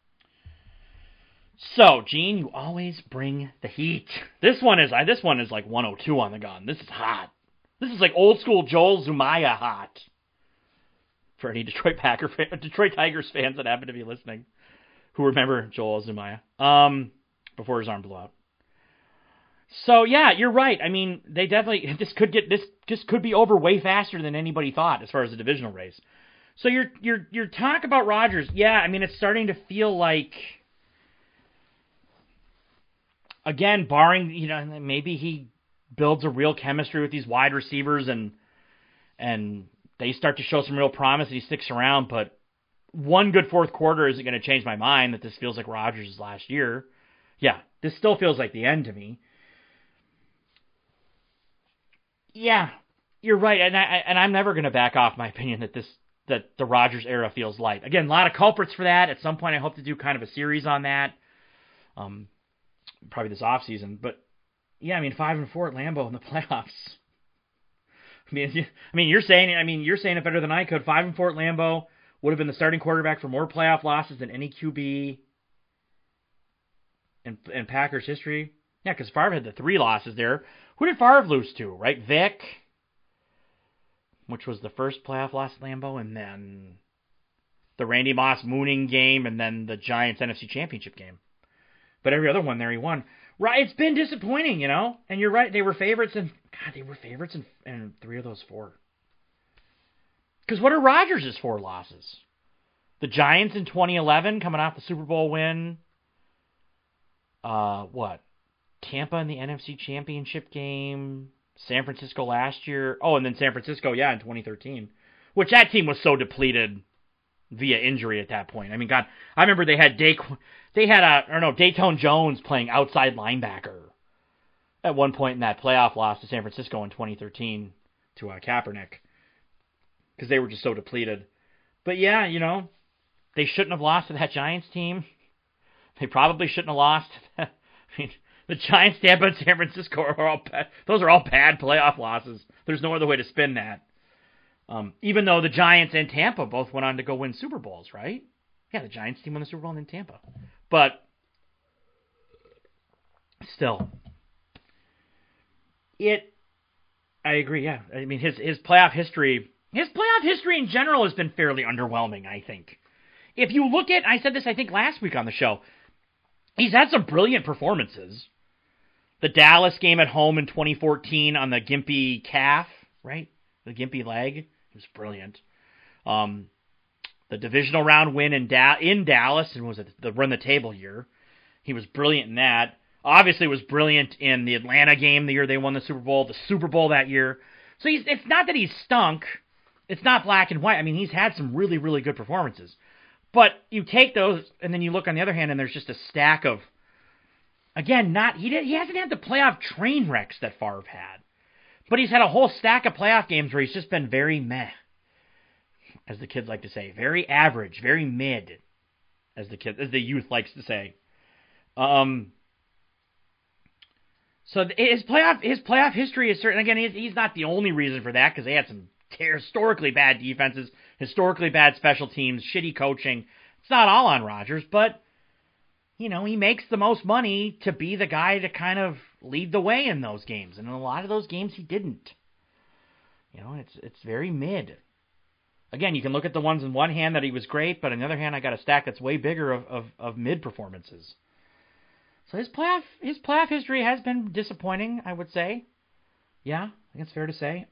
So, Gene, you always bring the heat. This one is like 102 on the gun. This is hot. This is like old school Joel Zumaya hot. For any Detroit Tigers fans that happen to be listening, who remember Joel Zumaya before his arm blew out. So yeah, you're right. I mean, they definitely this could be over way faster than anybody thought as far as the divisional race. So your talk about Rodgers, yeah, I mean it's starting to feel like, again, barring, you know, maybe he builds a real chemistry with these wide receivers and they start to show some real promise and he sticks around, but one good fourth quarter isn't going to change my mind that this feels like Rodgers' last year. Yeah, this still feels like the end to me. Yeah, you're right, and I'm never going to back off my opinion that the Rodgers era feels light. Again, a lot of culprits for that. At some point, I hope to do kind of a series on that, probably this offseason. But yeah, I mean, 5-4 at Lambeau in the playoffs. You're saying it better than I could. 5-4 at Lambeau would have been the starting quarterback for more playoff losses than any QB in Packers history. Yeah, because Favre had the 3 losses there. Who did Favre lose to? Right, Vic, which was the first playoff loss at Lambeau, and then the Randy Moss mooning game, and then the Giants NFC Championship game. But every other one there he won. Right, it's been disappointing, And you're right, they were favorites in 3 of those 4. Because what are Rodgers' 4 losses? The Giants in 2011, coming off the Super Bowl win. Tampa in the NFC Championship game. San Francisco last year. Oh, and then San Francisco, in 2013. Which that team was so depleted via injury at that point. I mean, God, I remember they had Dayton Jones playing outside linebacker at one point in that playoff loss to San Francisco in 2013 to Kaepernick. Because they were just so depleted. But yeah, they shouldn't have lost to that Giants team. They probably shouldn't have lost. The Giants, Tampa, and San Francisco are all bad. Those are all bad playoff losses. There's no other way to spin that. Even though the Giants and Tampa both went on to go win Super Bowls, right? Yeah, the Giants team won the Super Bowl and then Tampa. But still, I agree. Yeah, I mean his playoff history in general has been fairly underwhelming. I think if you look at, I said this I think last week on the show, he's had some brilliant performances. The Dallas game at home in 2014 on the gimpy calf, right? The gimpy leg. It was brilliant. The divisional round win in Dallas, and was it the run the table year? He was brilliant in that. Obviously was brilliant in the Atlanta game the year they won the Super Bowl that year. So it's not that he's stunk. It's not black and white. I mean, he's had some really, really good performances. But you take those, and then you look on the other hand, and there's just a stack of, again, he hasn't had the playoff train wrecks that Favre had. But he's had a whole stack of playoff games where he's just been very meh, as the kids like to say. Very average, very mid, as the youth likes to say. So his playoff history is certain. Again, he's not the only reason for that, because they had some historically bad defenses, historically bad special teams, shitty coaching. It's not all on Rodgers, but he makes the most money to be the guy to kind of lead the way in those games, and in a lot of those games he didn't. It's very mid. Again, you can look at the ones in one hand that he was great, but on the other hand, I got a stack that's way bigger of mid performances. So his playoff history has been disappointing, I would say. Yeah, I think it's fair to say.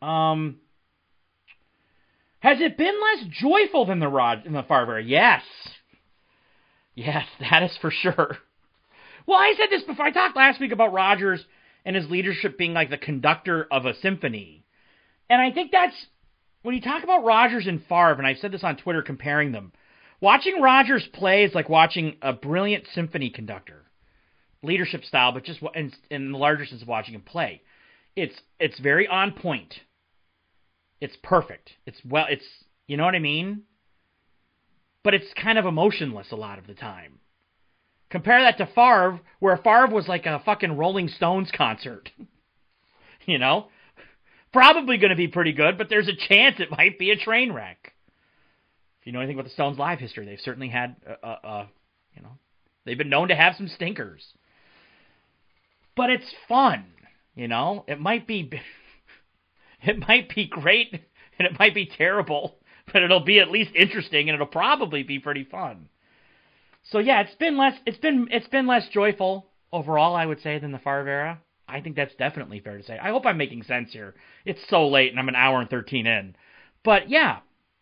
Has it been less joyful than the Favre era? Yes. Yes, that is for sure. Well, I said this before. I talked last week about Rodgers and his leadership being like the conductor of a symphony. And I think that's, when you talk about Rodgers and Favre, and I've said this on Twitter comparing them, watching Rodgers play is like watching a brilliant symphony conductor. Leadership style, but just in the larger sense of watching him play. It's very on point. It's perfect. It's you know what I mean? But it's kind of emotionless a lot of the time. Compare that to Favre, where Favre was like a fucking Rolling Stones concert. Probably going to be pretty good, but there's a chance it might be a train wreck. If you know anything about the Stones' live history, they've certainly had, they've been known to have some stinkers. But it's fun, It might be great, and it might be terrible, but it'll be at least interesting, and it'll probably be pretty fun. So yeah, it's been less joyful overall, I would say, than the Favre era. I think that's definitely fair to say. I hope I'm making sense here. It's so late, and I'm an hour and 13 in. But yeah.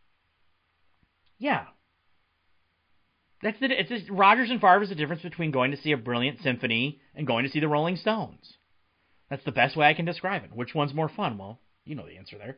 Rodgers and Favre is the difference between going to see a brilliant symphony and going to see the Rolling Stones. That's the best way I can describe it. Which one's more fun? Well, you know the answer there.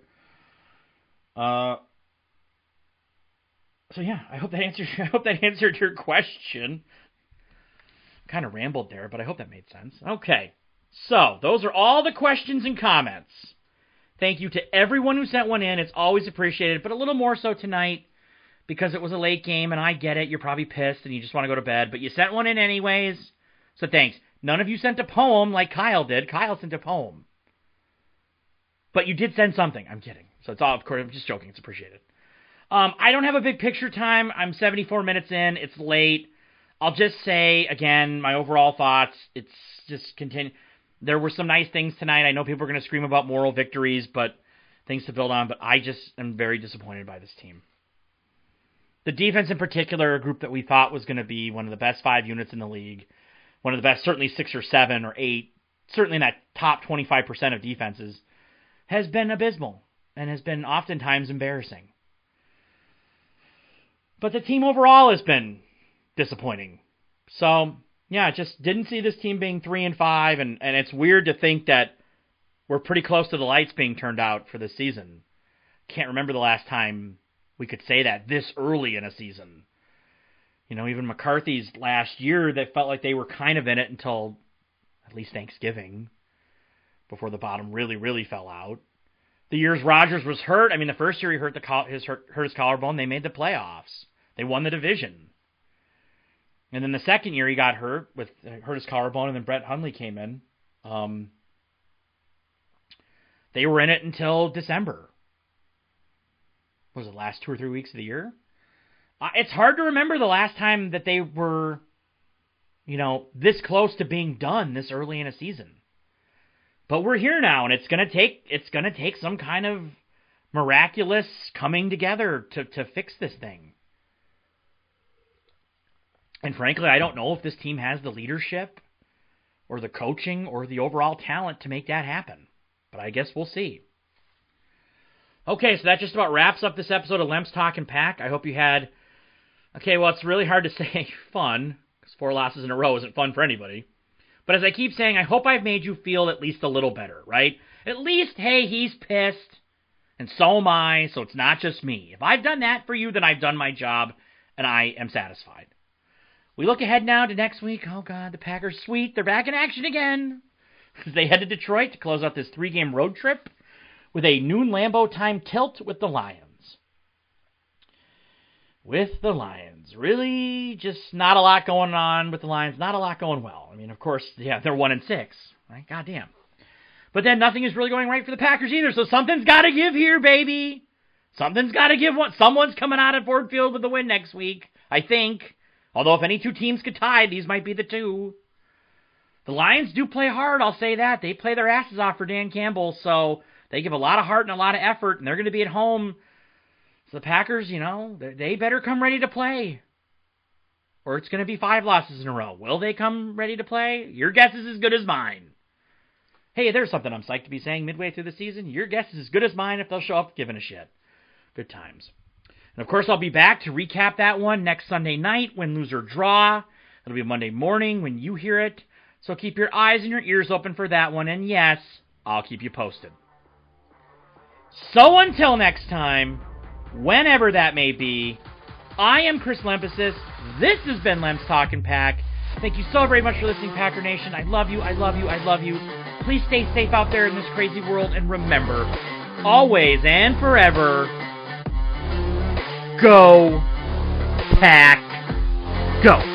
So yeah, I hope that answered your question. Kind of rambled there, but I hope that made sense. Okay. So, those are all the questions and comments Thank you to everyone who sent one in. It's always appreciated, but a little more so tonight because it was a late game, and I get it. You're probably pissed and you just want to go to bed, but you sent one in anyways, so thanks. None of you sent a poem like Kyle did. Kyle sent a poem. But you did send something. I'm kidding. So it's all, of course, I'm just joking. It's appreciated. I don't have a big picture time. I'm 74 minutes in. It's late. I'll just say, again, my overall thoughts. It's just continue. There were some nice things tonight. I know people are going to scream about moral victories, but things to build on. But I just am very disappointed by this team. The defense in particular, a group that we thought was going to be one of the best 5 units in the league, one of the best, certainly 6 or 7 or 8, certainly in that top 25% of defenses, has been abysmal and has been oftentimes embarrassing. But the team overall has been disappointing. So, yeah, just didn't see this team being 3-5, and it's weird to think that we're pretty close to the lights being turned out for this season. Can't remember the last time we could say that this early in a season. You know, even McCarthy's last year, they felt like they were kind of in it until at least Thanksgiving, before the bottom really, really fell out. The years Rodgers was hurt, I mean, the first year he hurt his collarbone, they made the playoffs. They won the division. And then the second year he got hurt his collarbone, and then Brett Hundley came in. They were in it until December. Was it last 2 or 3 weeks of the year? It's hard to remember the last time that they were, this close to being done this early in a season. But we're here now, and it's gonna take some kind of miraculous coming together to fix this thing. And frankly, I don't know if this team has the leadership or the coaching or the overall talent to make that happen. But I guess we'll see. Okay, so that just about wraps up this episode of Lem's Talking Pack. I hope you had, it's really hard to say fun, because 4 losses in a row isn't fun for anybody. But as I keep saying, I hope I've made you feel at least a little better, right? At least, hey, he's pissed, and so am I, so it's not just me. If I've done that for you, then I've done my job, and I am satisfied. We look ahead now to next week. Oh, God, the Packers, sweet. They're back in action again. They head to Detroit to close out this 3-game road trip with a noon Lambeau time tilt with the Lions. Really just not a lot going on with the Lions. Not a lot going well. I mean, of course, yeah, they're 1-6. Right? Goddamn. But then nothing is really going right for the Packers either, so something's got to give here, baby. Something's got to give. Someone's coming out of Ford Field with the win next week, I think. Although if any 2 teams could tie, these might be the 2. The Lions do play hard, I'll say that. They play their asses off for Dan Campbell, so they give a lot of heart and a lot of effort, and they're going to be at home. So the Packers, they better come ready to play. Or it's going to be 5 losses in a row. Will they come ready to play? Your guess is as good as mine. Hey, there's something I'm psyched to be saying midway through the season. Your guess is as good as mine if they'll show up giving a shit. Good times. And of course, I'll be back to recap that one next Sunday night, win, lose, or draw. It'll be Monday morning when you hear it. So keep your eyes and your ears open for that one. And yes, I'll keep you posted. So until next time, whenever that may be, I am Chris Lempesis. This has been Lem's Talking Pack. Thank you so very much for listening, Packer Nation. I love you, I love you, I love you. Please stay safe out there in this crazy world. And remember, always and forever, go, Pack, go.